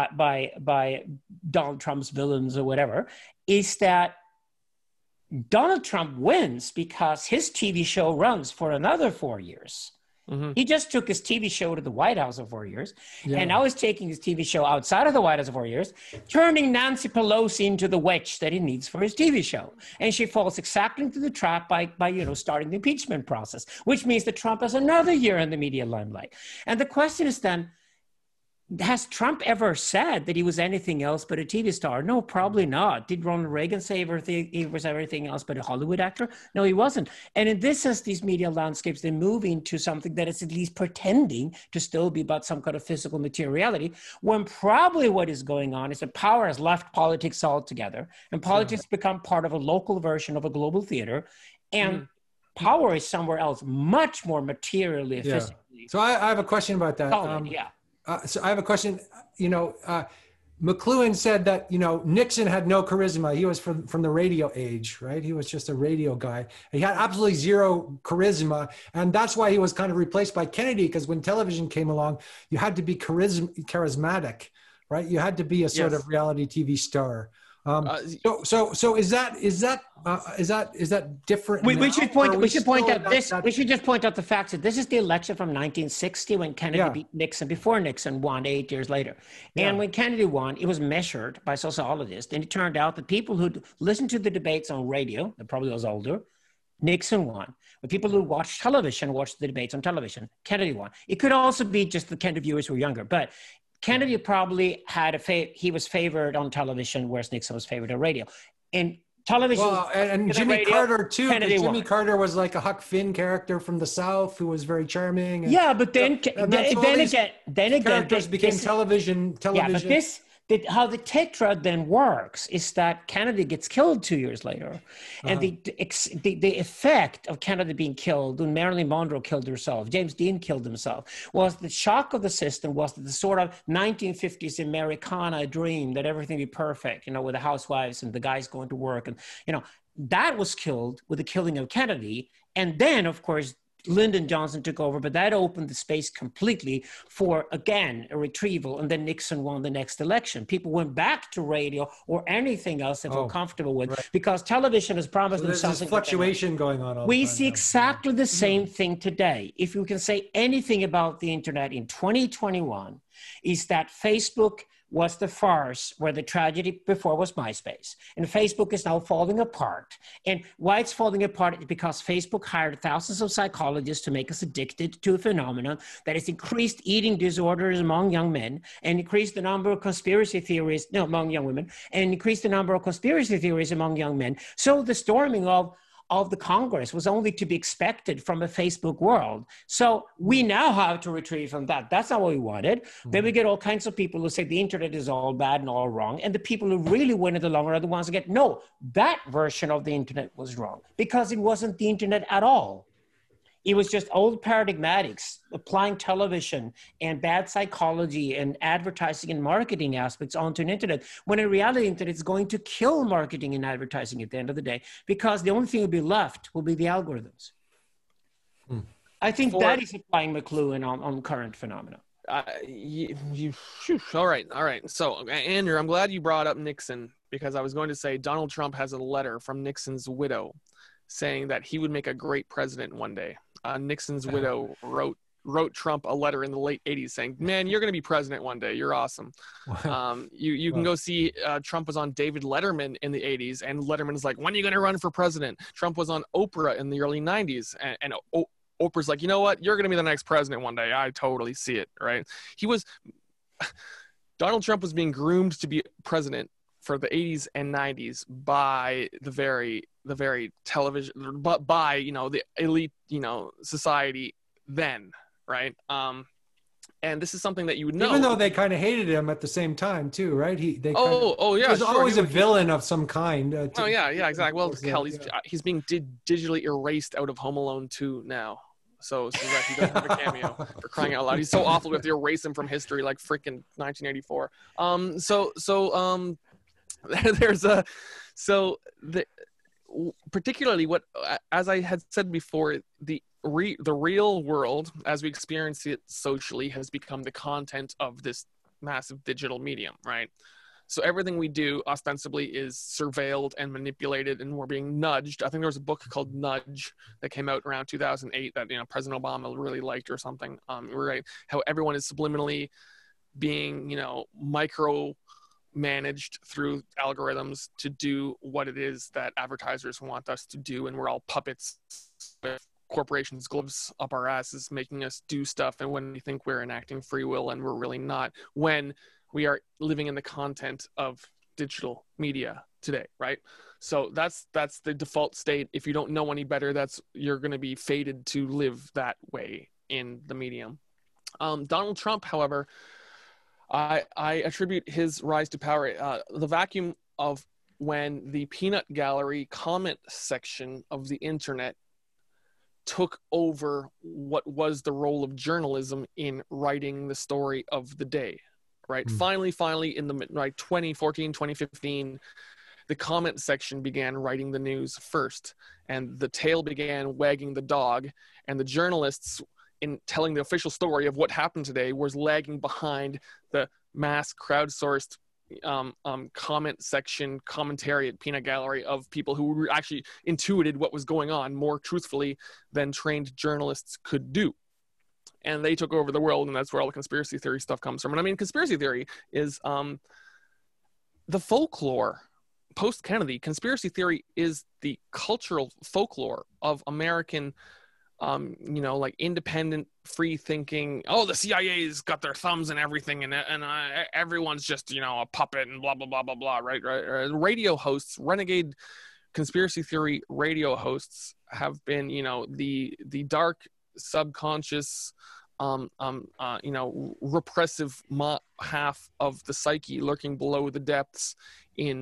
by Donald Trump's villains or whatever is that Donald Trump wins because his TV show runs for another 4 years. He just took his TV show to the White House for 4 years, and now he's taking his TV show outside of the White House for 4 years, turning Nancy Pelosi into the witch that he needs for his TV show. And she falls exactly into the trap by starting the impeachment process, which means that Trump has another year in the media limelight. And the question is then, has Trump ever said that he was anything else but a TV star? No, probably not. Did Ronald Reagan say he was everything else but a Hollywood actor? No, he wasn't. And in this sense, these media landscapes, they move into something that is at least pretending to still be about some kind of physical materiality, when probably what is going on is that power has left politics altogether, and politics become part of a local version of a global theater, and power is somewhere else, much more materially, physically. So I have a question about that. So I have a question. McLuhan said that, Nixon had no charisma. He was from the radio age, right? He was just a radio guy. He had absolutely zero charisma. And that's why he was kind of replaced by Kennedy, because when television came along, you had to be charismatic, right? You had to be a sort of reality TV star. Uh, So is that different? We now, should or are we should point still out that- this. that- We should just point out the facts that this is the election from 1960 when Kennedy Yeah. beat Nixon before Nixon won 8 years later. Yeah. And when Kennedy won, it was measured by sociologists, and it turned out that people who'd listened to the debates on radio, that probably was older, Nixon won. But people who watched television watched the debates on television, Kennedy won. It could also be just the Kennedy viewers who were younger, but Kennedy probably had he was favored on television, whereas Nixon was favored on radio. And television. Well, and Jimmy radio, Carter too. 'Cause Kennedy Jimmy won. Carter was like a Huck Finn character from the South who was very charming. And, Yeah, but then and that's all these again, characters became this- television. Yeah, but how the tetrad then works is that Kennedy gets killed 2 years later, and the effect of Kennedy being killed, when Marilyn Monroe killed herself, James Dean killed himself, was the shock of the system was the sort of 1950s Americana dream that everything be perfect, with the housewives and the guys going to work, and that was killed with the killing of Kennedy, and then of course Lyndon Johnson took over, but that opened the space completely for, again, a retrieval. And then Nixon won the next election. People went back to radio or anything else they felt comfortable with because television has promised them there's something. this fluctuation going on. We see exactly the same thing today. If you can say anything about the internet in 2021, is that Facebook was the farce where the tragedy before was MySpace. And Facebook is now falling apart. And why it's falling apart is because Facebook hired thousands of psychologists to make us addicted to a phenomenon that has increased eating disorders among young men and increased the number of conspiracy theories among young women and increased the number of conspiracy theories among young men. So the storming of the Congress was only to be expected from a Facebook world. So we now have to retrieve from that. That's not what we wanted. Then we get all kinds of people who say the internet is all bad and all wrong. And the people who really win in the long run are the ones who get, no, that version of the internet was wrong because it wasn't the internet at all. It was just old paradigmatics, applying television and bad psychology and advertising and marketing aspects onto an internet, when in reality, the internet is going to kill marketing and advertising at the end of the day, because the only thing will be left will be the algorithms. I think that is applying McLuhan on current phenomena. All right. So, Andrew, I'm glad you brought up Nixon, because I was going to say Donald Trump has a letter from Nixon's widow saying that he would make a great president one day. Nixon's widow wrote Trump a letter in the late 80s saying, man, you're going to be president one day. You're awesome. You can go see Trump was on David Letterman in the 80s, and Letterman's like, when are you going to run for president? Trump was on Oprah in the early 90s, and Oprah's like, you know what? You're going to be the next president one day. I totally see it, right? Donald Trump was being groomed to be president for the 80s and 90s by the very television, but by, the elite, society then, right? And this is something that you would know. Even though they kind of hated him at the same time too, right? He was sure. always a villain of some kind. Exactly. Well, hell, he's being digitally erased out of Home Alone 2 now. So that he doesn't have a cameo, for crying out loud. He's so awful we have to erase him from history like freaking 1984. Particularly what, as I had said before, the real world as we experience it socially has become the content of this massive digital medium, right? So everything we do ostensibly is surveilled and manipulated, and we're being nudged. I think there was a book called Nudge that came out around 2008 that President Obama really liked or something. Right? How everyone is subliminally being micro managed through algorithms to do what it is that advertisers want us to do, and we're all puppets with corporations' gloves up our asses making us do stuff, and when we think we're enacting free will and we're really not, when we are living in the content of digital media today, right? So that's the default state. If you don't know any better, you're going to be fated to live that way in the medium. Donald Trump, however, I attribute his rise to power, the vacuum of when the peanut gallery comment section of the internet took over what was the role of journalism in writing the story of the day, right? Finally, in the 2014, 2015, the comment section began writing the news first, and the tail began wagging the dog, and the journalists in telling the official story of what happened today was lagging behind the mass crowdsourced comment section commentary at Peanut Gallery of people who actually intuited what was going on more truthfully than trained journalists could do. And they took over the world, and that's where all the conspiracy theory stuff comes from. And I mean, conspiracy theory is the folklore. Post-Kennedy, conspiracy theory is the cultural folklore of American, like independent, free-thinking. Oh, the CIA's got their thumbs in everything, and everyone's just a puppet and blah blah blah blah blah. Right. Radio hosts, renegade conspiracy theory radio hosts have been, the dark subconscious, repressive half of the psyche lurking below the depths in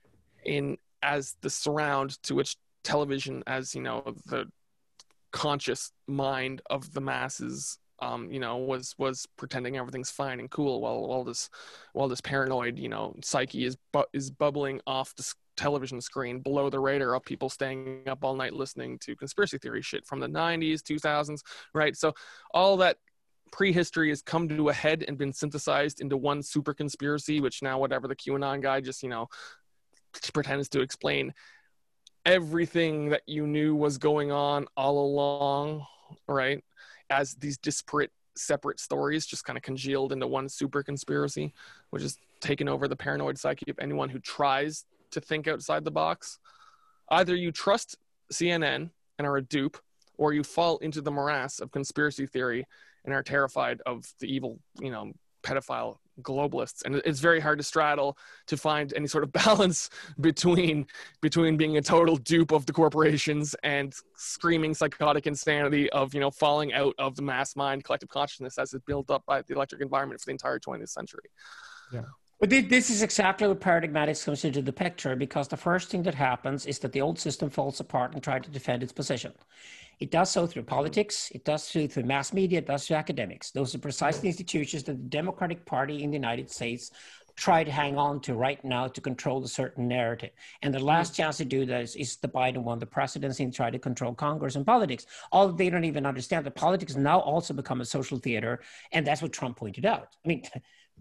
as the surround to which television, as the conscious mind of the masses, was pretending everything's fine and cool while this paranoid psyche is bubbling off the television screen below the radar of people staying up all night listening to conspiracy theory shit from the 90s, 2000s, right? So all that prehistory has come to a head and been synthesized into one super conspiracy, which now whatever the QAnon guy just pretends to explain everything that you knew was going on all along, right, as these disparate separate stories just kind of congealed into one super conspiracy, which is taken over the paranoid psyche of anyone who tries to think outside the box. Either you trust CNN and are a dupe, or you fall into the morass of conspiracy theory and are terrified of the evil, pedophile globalists. And it's very hard to straddle, to find any sort of balance between being a total dupe of the corporations and screaming psychotic insanity of falling out of the mass mind collective consciousness as it's built up by the electric environment for the entire 20th century. Yeah. But this is exactly where paradigmatics comes into the picture, because the first thing that happens is that the old system falls apart and tries to defend its position. It does so through politics, it does so through mass media, it does through academics. Those are precisely institutions that the Democratic Party in the United States try to hang on to right now to control a certain narrative. And the last chance to do that is the Biden won the presidency and try to control Congress and politics. All they don't even understand that politics now also become a social theater, and that's what Trump pointed out. I mean,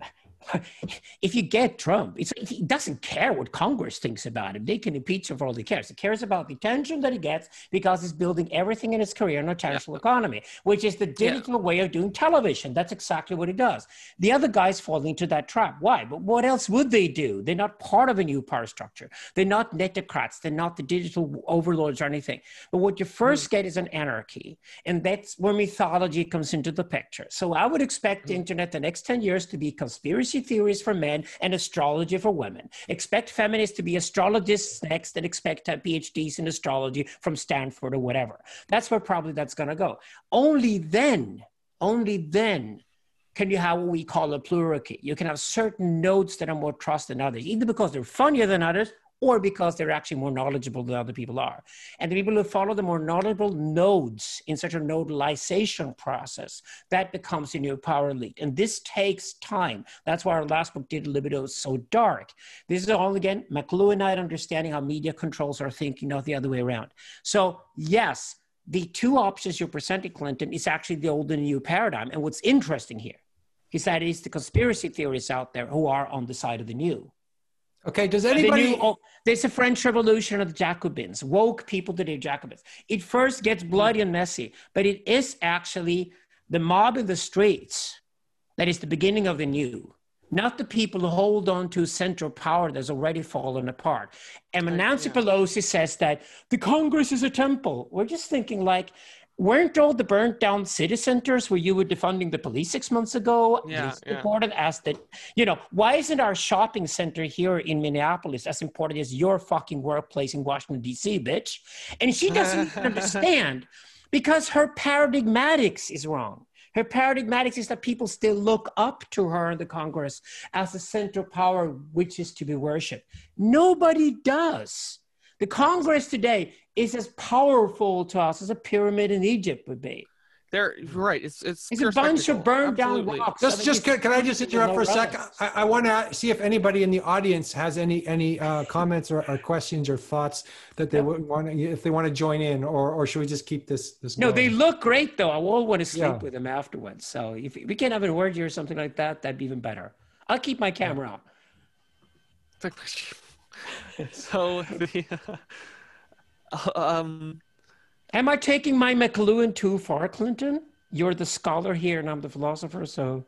if you get Trump, he doesn't care what Congress thinks about him. They can impeach him for all he cares. He cares about the attention that he gets because he's building everything in his career on a territorial economy, which is the digital way of doing television. That's exactly what he does. The other guys fall into that trap. Why? But what else would they do? They're not part of a new power structure. They're not netocrats. They're not the digital overlords or anything. But what you first get is an anarchy. And that's where mythology comes into the picture. So I would expect the internet the next 10 years to be conspiracy theories for men and astrology for women. Expect feminists to be astrologists next, and expect to have PhDs in astrology from Stanford or whatever. That's where probably that's going to go. Only then can you have what we call a plurality. You can have certain nodes that are more trusted than others, either because they're funnier than others or because they're actually more knowledgeable than other people are. And the people who follow the more knowledgeable nodes in such a nodalization process, that becomes a new power elite. And this takes time. That's why our last book, Digital Libido, is so dark. This is all, again, McLuhanite understanding how media controls our thinking, not the other way around. So yes, the two options you're presenting, Clinton, is actually the old and new paradigm. And what's interesting here is that it's the conspiracy theorists out there who are on the side of the new. Okay, does anybody... There's a French Revolution of the Jacobins, woke people to the Jacobins. It first gets bloody and messy, but it is actually the mob in the streets that is the beginning of the new, not the people who hold on to central power that's already fallen apart. And when Nancy Pelosi says that the Congress is a temple, we're just thinking like, weren't all the burnt down city centers where you were defunding the police 6 months ago important as that, why isn't our shopping center here in Minneapolis as important as your fucking workplace in Washington, D.C., bitch? And she doesn't even understand because her paradigmatics is wrong. Her paradigmatics is that people still look up to her in the Congress as the central power which is to be worshipped. Nobody does. The Congress today is as powerful to us as a pyramid in Egypt would be. They're right. It's a bunch of burned down rocks. Can I just interrupt for a second? I want to see if anybody in the audience has any comments or questions or thoughts that they would want, if they want to join in, or should we just keep this going? No, they look great though. I will want to sleep with them afterwards. So if we can have a word here or something like that, that'd be even better. I'll keep my camera on. So the Am I taking my McLuhan too far, Clinton? You're the scholar here and I'm the philosopher, so.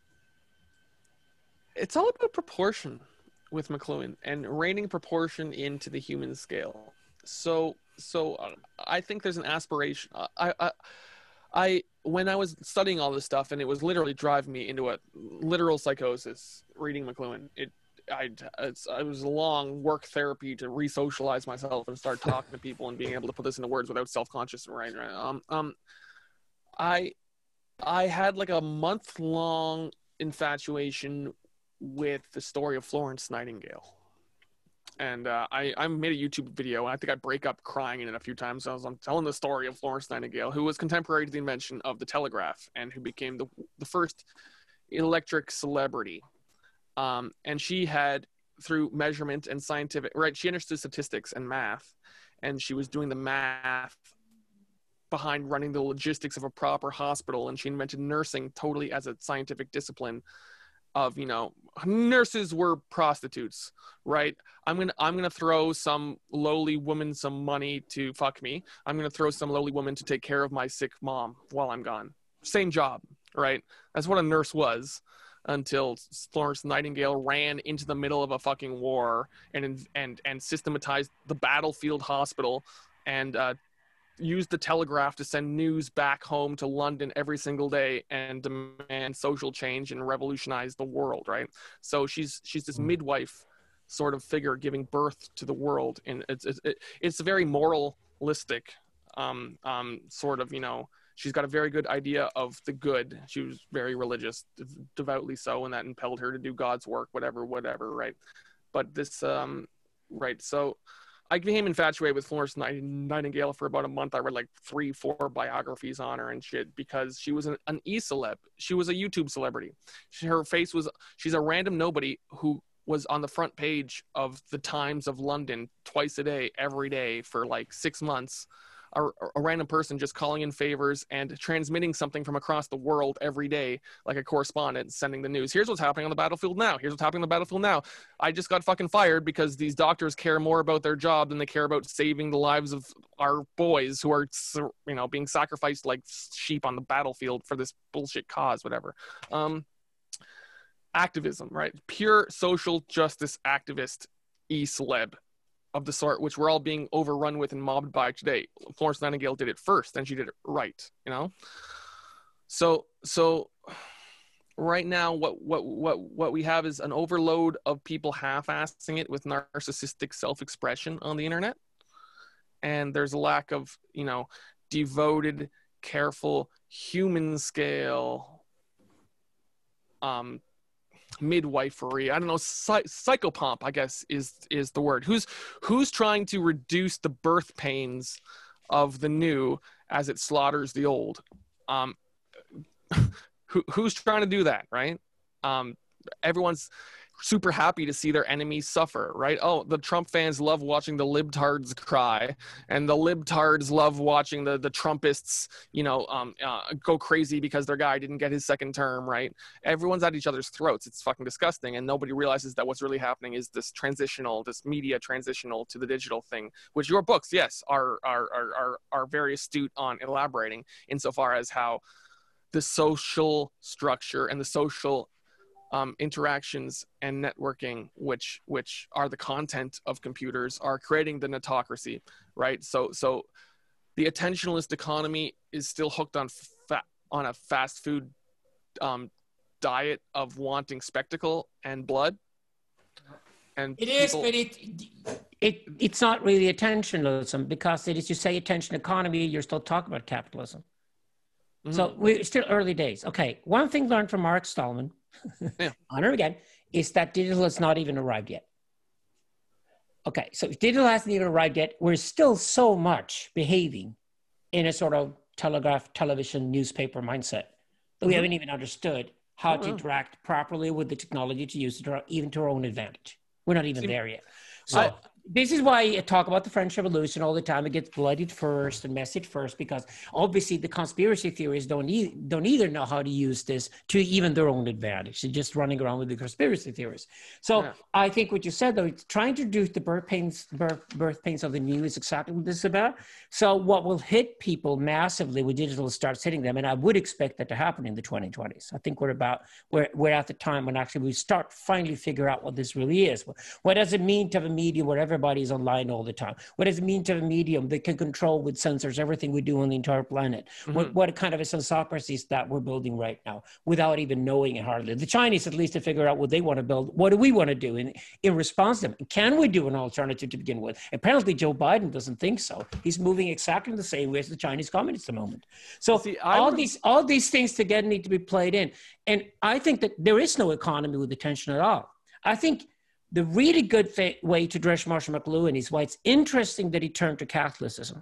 it's all about proportion with McLuhan and reining proportion into the human scale. So I think there's an aspiration. I when I was studying all this stuff, and it was literally driving me into a literal psychosis reading McLuhan. It was a long work therapy to re-socialize myself and start talking to people and being able to put this into words without self-conscious and right. I had like a month-long infatuation with the story of Florence Nightingale. And I made a YouTube video, and I think I break up crying in it a few times. So I'm telling the story of Florence Nightingale, who was contemporary to the invention of the telegraph and who became the first electric celebrity. And she had, through measurement and scientific, right, she understood statistics and math, and she was doing the math behind running the logistics of a proper hospital, and she invented nursing totally as a scientific discipline of, you know, nurses were prostitutes, right? I'm gonna throw some lowly woman some money to fuck me. I'm gonna throw some lowly woman to take care of my sick mom while I'm gone. Same job, right? That's what a nurse was, until Florence Nightingale ran into the middle of a fucking war and systematized the battlefield hospital and used the telegraph to send news back home to London every single day and demand social change and revolutionize the world, right? So she's this midwife sort of figure giving birth to the world, and it's a very moralistic sort of, you know, she's got a very good idea of the good. She was very religious, devoutly so, and that impelled her to do God's work, whatever, right? But this, right, so I became infatuated with Florence Nightingale for about a month. I read like 3-4 biographies on her and shit because she was an e-celeb. She was a YouTube celebrity. Her face was, she's a random nobody who was on the front page of the Times of London twice a day, every day for like 6 months. A random person just calling in favors and transmitting something from across the world every day, like a correspondent sending the news. Here's what's happening on the battlefield now. Here's what's happening on the battlefield now. I just got fucking fired because these doctors care more about their job than they care about saving the lives of our boys who are, you know, being sacrificed like sheep on the battlefield for this bullshit cause, whatever. Activism, right? Pure social justice activist e-celeb of the sort which we're all being overrun with and mobbed by today. Florence Nightingale did it first, and she did it right, you know? So right now what we have is an overload of people half-assing it with narcissistic self-expression on the internet. And there's a lack of, you know, devoted, careful, human scale midwifery. I don't know, psychopomp, I guess is the word. Who's trying to reduce the birth pains of the new as it slaughters the old? Who's trying to do that, right? Everyone's super happy to see their enemies suffer, right? Oh, the Trump fans love watching the libtards cry, and the libtards love watching the Trumpists, you know, go crazy because their guy didn't get his second term, right? Everyone's at each other's throats. It's fucking disgusting, and nobody realizes that what's really happening is this media transitional to the digital thing, which your books, yes, are very astute on elaborating insofar as how the social structure and the social interactions and networking, which are the content of computers, are creating the netocracy, right? So the attentionalist economy is still hooked on a fast food diet of wanting spectacle and blood. And it is, but it's not really attentionalism, because as you say attention economy, you're still talking about capitalism. Mm-hmm. So we're still early days. Okay, one thing learned from Mark Stallman, yeah, on and again, is that digital has not even arrived yet. Okay, so if digital hasn't even arrived yet, we're still so much behaving in a sort of telegraph, television, newspaper mindset that we haven't even understood how to interact properly with the technology to use it even to our own advantage. We're not even there yet. So this is why I talk about the French Revolution all the time. It gets bloodied first and messed first, because obviously the conspiracy theories don't either know how to use this to even their own advantage. They're just running around with the conspiracy theories. So yeah. I think what you said, though, it's trying to reduce the birth pains of the new is exactly what this is about. So what will hit people massively when digital starts hitting them, and I would expect that to happen in the 2020s. I think we're at the time when actually we start finally figure out what this really is. What does it mean to have a medium where everybody's online all the time? What does it mean to have a medium that can control with sensors everything we do on the entire planet? Mm-hmm. What kind of a sensocracy is that we're building right now without even knowing it hardly? The Chinese, at least, to figure out what they want to build. What do we want to do in response to them? Can we do an alternative to begin with? Apparently, Joe Biden doesn't think so. He's moving exactly the same way as the Chinese communists at the moment. So all these things together need to be played in. And I think that there is no economy with attention at all. I think the really good way to address Marshall McLuhan is why it's interesting that he turned to Catholicism.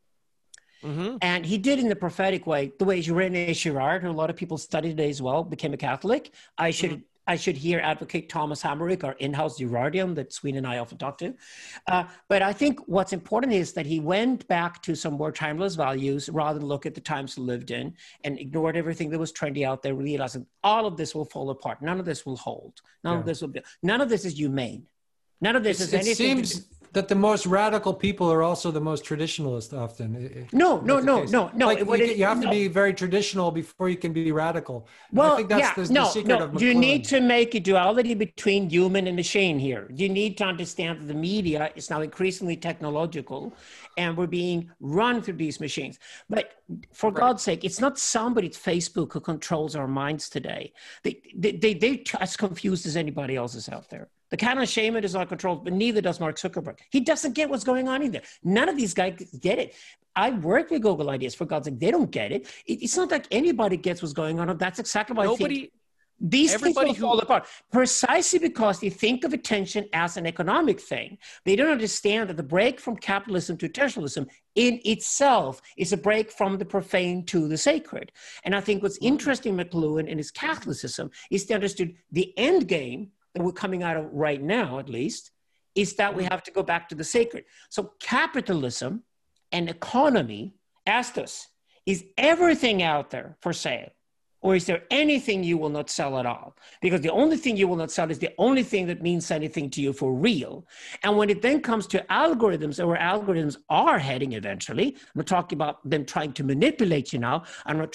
Mm-hmm. And he did in the prophetic way, the way René Girard, who a lot of people study today as well, became a Catholic. I should here advocate Thomas Hammerich, our in-house Girardian that Sweden and I often talk to. But I think what's important is that he went back to some more timeless values rather than look at the times he lived in and ignored everything that was trendy out there, realizing all of this will fall apart. None of this will hold. None of this is humane. None of this is anything. It seems that the most radical people are also the most traditionalist often. No. Like you have to be very traditional before you can be radical. Well, I think that's the secret of McLuhan. You need to make a duality between human and machine here. You need to understand that the media is now increasingly technological and we're being run through these machines. But for God's sake, it's not somebody at Facebook who controls our minds today. They're as confused as anybody else is out there. The Canon Shaman is not controlled, but neither does Mark Zuckerberg. He doesn't get what's going on either. None of these guys get it. I work with Google Ideas, for God's sake. They don't get it. It's not like anybody gets what's going on. That's exactly why I think these things will fall apart. Precisely because they think of attention as an economic thing. They don't understand that the break from capitalism to traditionalism in itself is a break from the profane to the sacred. And I think what's interesting in McLuhan and his Catholicism is they understood the end game that we're coming out of right now, at least, is that we have to go back to the sacred. So capitalism and economy asked us, is everything out there for sale? Or is there anything you will not sell at all? Because the only thing you will not sell is the only thing that means anything to you for real. And when it then comes to algorithms, or where algorithms are heading eventually, I'm not talking about them trying to manipulate you now.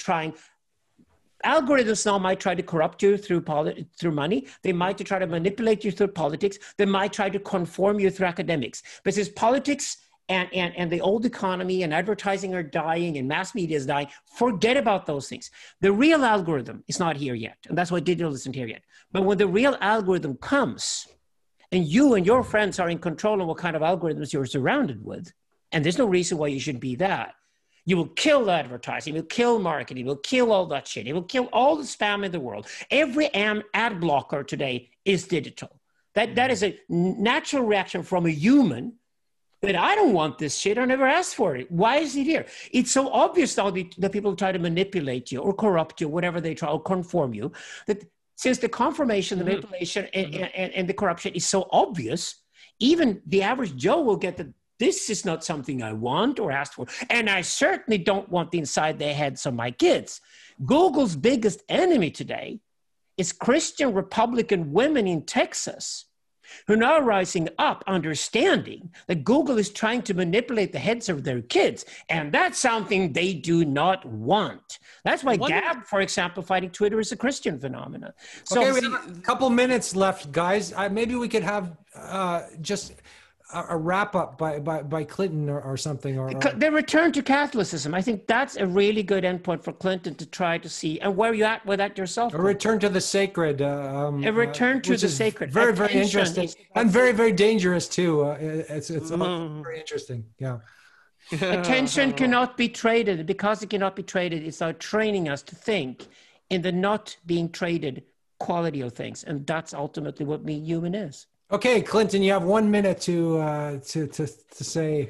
Algorithms now might try to corrupt you through money. They might try to manipulate you through politics. They might try to conform you through academics. But since politics and the old economy and advertising are dying and mass media is dying, forget about those things. The real algorithm is not here yet. And that's why digital isn't here yet. But when the real algorithm comes and you and your friends are in control of what kind of algorithms you're surrounded with, and there's no reason why you should be that, you will kill advertising, you'll kill marketing, you'll kill all that shit. It will kill all the spam in the world. Every ad blocker today is digital. That is a natural reaction from a human that I don't want this shit. I never asked for it. Why is it here? It's so obvious now that people try to manipulate you or corrupt you, whatever they try, or conform you, that since the confirmation, the manipulation, and the corruption is so obvious, even the average Joe will get that this is not something I want or asked for. And I certainly don't want the inside their heads of my kids. Google's biggest enemy today is Christian Republican women in Texas who are now rising up, understanding that Google is trying to manipulate the heads of their kids. And that's something they do not want. That's why Gab, for example, fighting Twitter is a Christian phenomenon. So, okay, we have a couple minutes left, guys. Maybe we could have just a wrap up by Clinton or something. The return to Catholicism. I think that's a really good endpoint for Clinton to try to see. And where are you at with that yourself? A return to the sacred. A return to the sacred. Very, very interesting. And very, very dangerous too. It's very interesting. Yeah. Attention cannot be traded. Because it cannot be traded, it's now training us to think in the not being traded quality of things. And that's ultimately what being human is. Okay, Clinton, you have 1 minute to say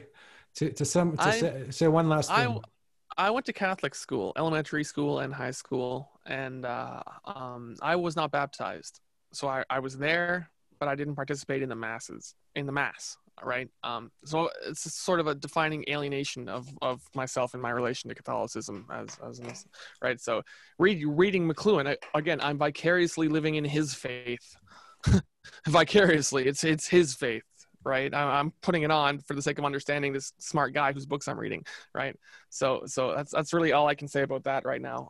one last thing. I went to Catholic school, elementary school and high school, and I was not baptized. So I was there, but I didn't participate in the mass. right? So it's sort of a defining alienation of myself and my relation to Catholicism as an, right? So reading McLuhan, again, I'm vicariously living in his faith. Vicariously, it's his faith, right? I'm putting it on for the sake of understanding this smart guy whose books I'm reading, right? So that's really all I can say about that right now.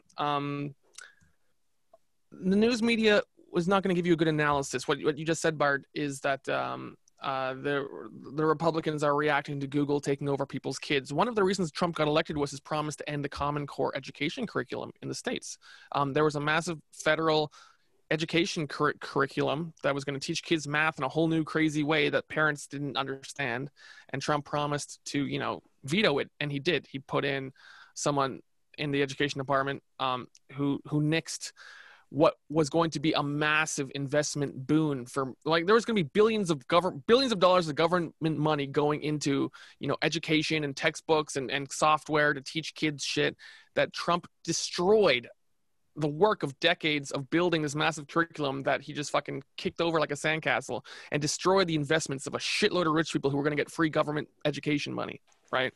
The news media was not going to give you a good analysis. What you just said, Bart, is that the Republicans are reacting to Google taking over people's kids. One of the reasons Trump got elected was his promise to end the Common Core education curriculum in the states. There was a massive federal education curriculum that was going to teach kids math in a whole new crazy way that parents didn't understand, and Trump promised to, you know, veto it, and he did. He put in someone in the education department who nixed what was going to be a massive investment boon for, like, there was going to be billions of dollars of government money going into, you know, education and textbooks and software to teach kids shit that Trump destroyed. The work of decades of building this massive curriculum that he just fucking kicked over like a sandcastle and destroyed the investments of a shitload of rich people who were going to get free government education money, right?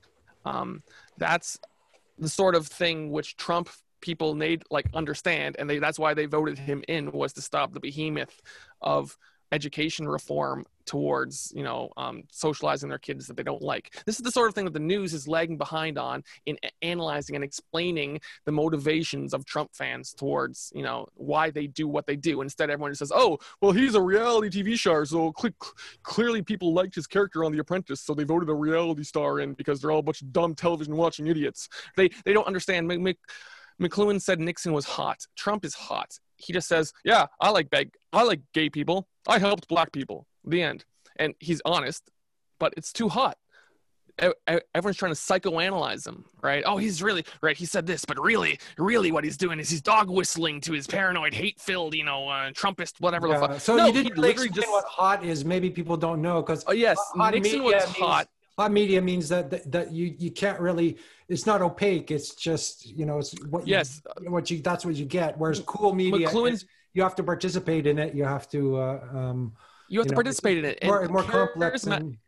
That's the sort of thing which Trump people need, like, understand, and that's why they voted him in, was to stop the behemoth of education reform towards, you know, socializing their kids that they don't like. This is the sort of thing that the news is lagging behind on in analyzing and explaining the motivations of Trump fans towards, you know, why they do what they do. Instead, everyone just says, oh, well, he's a reality TV star, so clearly people liked his character on The Apprentice, so they voted a reality star in because they're all a bunch of dumb television watching idiots. They don't understand. McLuhan said Nixon was hot. Trump is hot. He just says, yeah, I like gay people. I helped black people. The end. And he's honest, but it's too hot. Everyone's trying to psychoanalyze him, right? Oh, he's really, right, he said this, but really what he's doing is he's dog whistling to his paranoid, hate-filled, you know, Trumpist, whatever the fuck. So no, you didn't really explain what hot is. Maybe people don't know, because yes, Nixon was hot. Hot media means that you can't really, it's not opaque. It's just, you know, it's what that's what you get. Whereas cool media, you have to participate in it. You have to participate in it. More complex.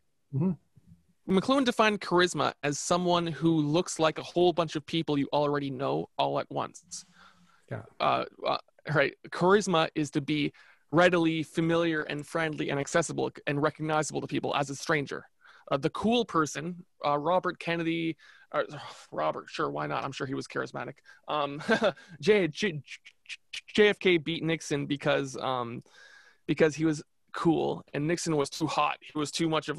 McLuhan defined charisma as someone who looks like a whole bunch of people you already know all at once. Yeah. Right. Charisma is to be readily familiar and friendly and accessible and recognizable to people as a stranger. The cool person, Robert Kennedy, Robert, sure, why not? I'm sure he was charismatic. JFK beat Nixon because he was cool, and Nixon was too hot. He was too much of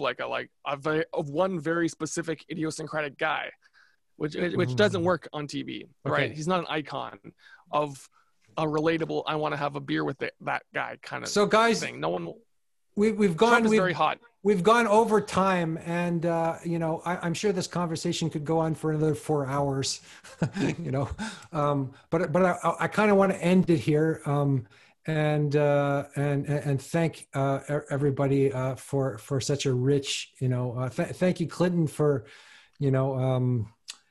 one very specific idiosyncratic guy, which doesn't work on TV, right? Okay. He's not an icon of a relatable, I want to have a beer with that guy kind of so guys thing. No one. We've gone very hot. We've gone over time, and you know, I'm sure this conversation could go on for another 4 hours. You know, but I kind of want to end it here, and thank everybody for such a rich, you know, thank you, Clinton, for, you know,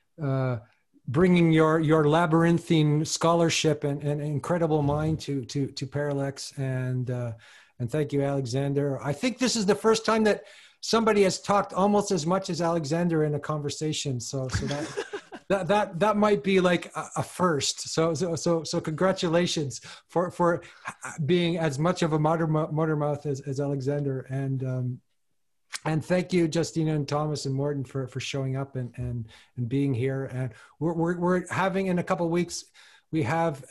bringing your labyrinthine scholarship and incredible mind to Parallax, and thank you, Alexander. I think this is the first time that somebody has talked almost as much as Alexander in a conversation. So that might be like a first. So congratulations for being as much of a motor mouth as Alexander. And thank you, Justina and Thomas and Morton, for showing up and being here. And we're having, in a couple of weeks, we have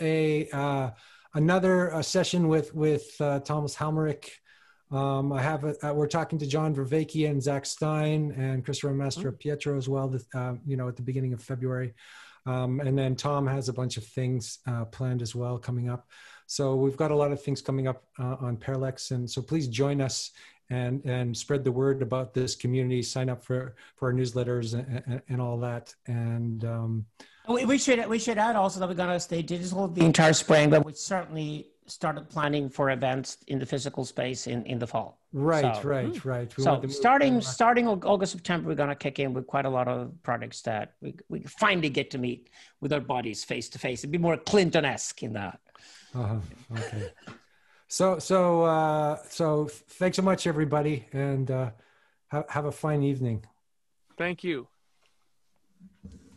another session with Thomas Halmerick. We're talking to John Vervaeke and Zach Stein and Christopher Mastro Pietro as well, you know, at the beginning of February. And then Tom has a bunch of things planned as well coming up. So we've got a lot of things coming up on Parallax. And so please join us and spread the word about this community. Sign up for our newsletters and all that. And we should add also that we're going to stay digital the entire spring, but we certainly started planning for events in the physical space in the fall. Right. So starting August, September, we're going to kick in with quite a lot of projects that we finally get to meet with our bodies face to face. It'd be more Clinton-esque in that. Okay. So thanks so much, everybody, and have a fine evening. Thank you.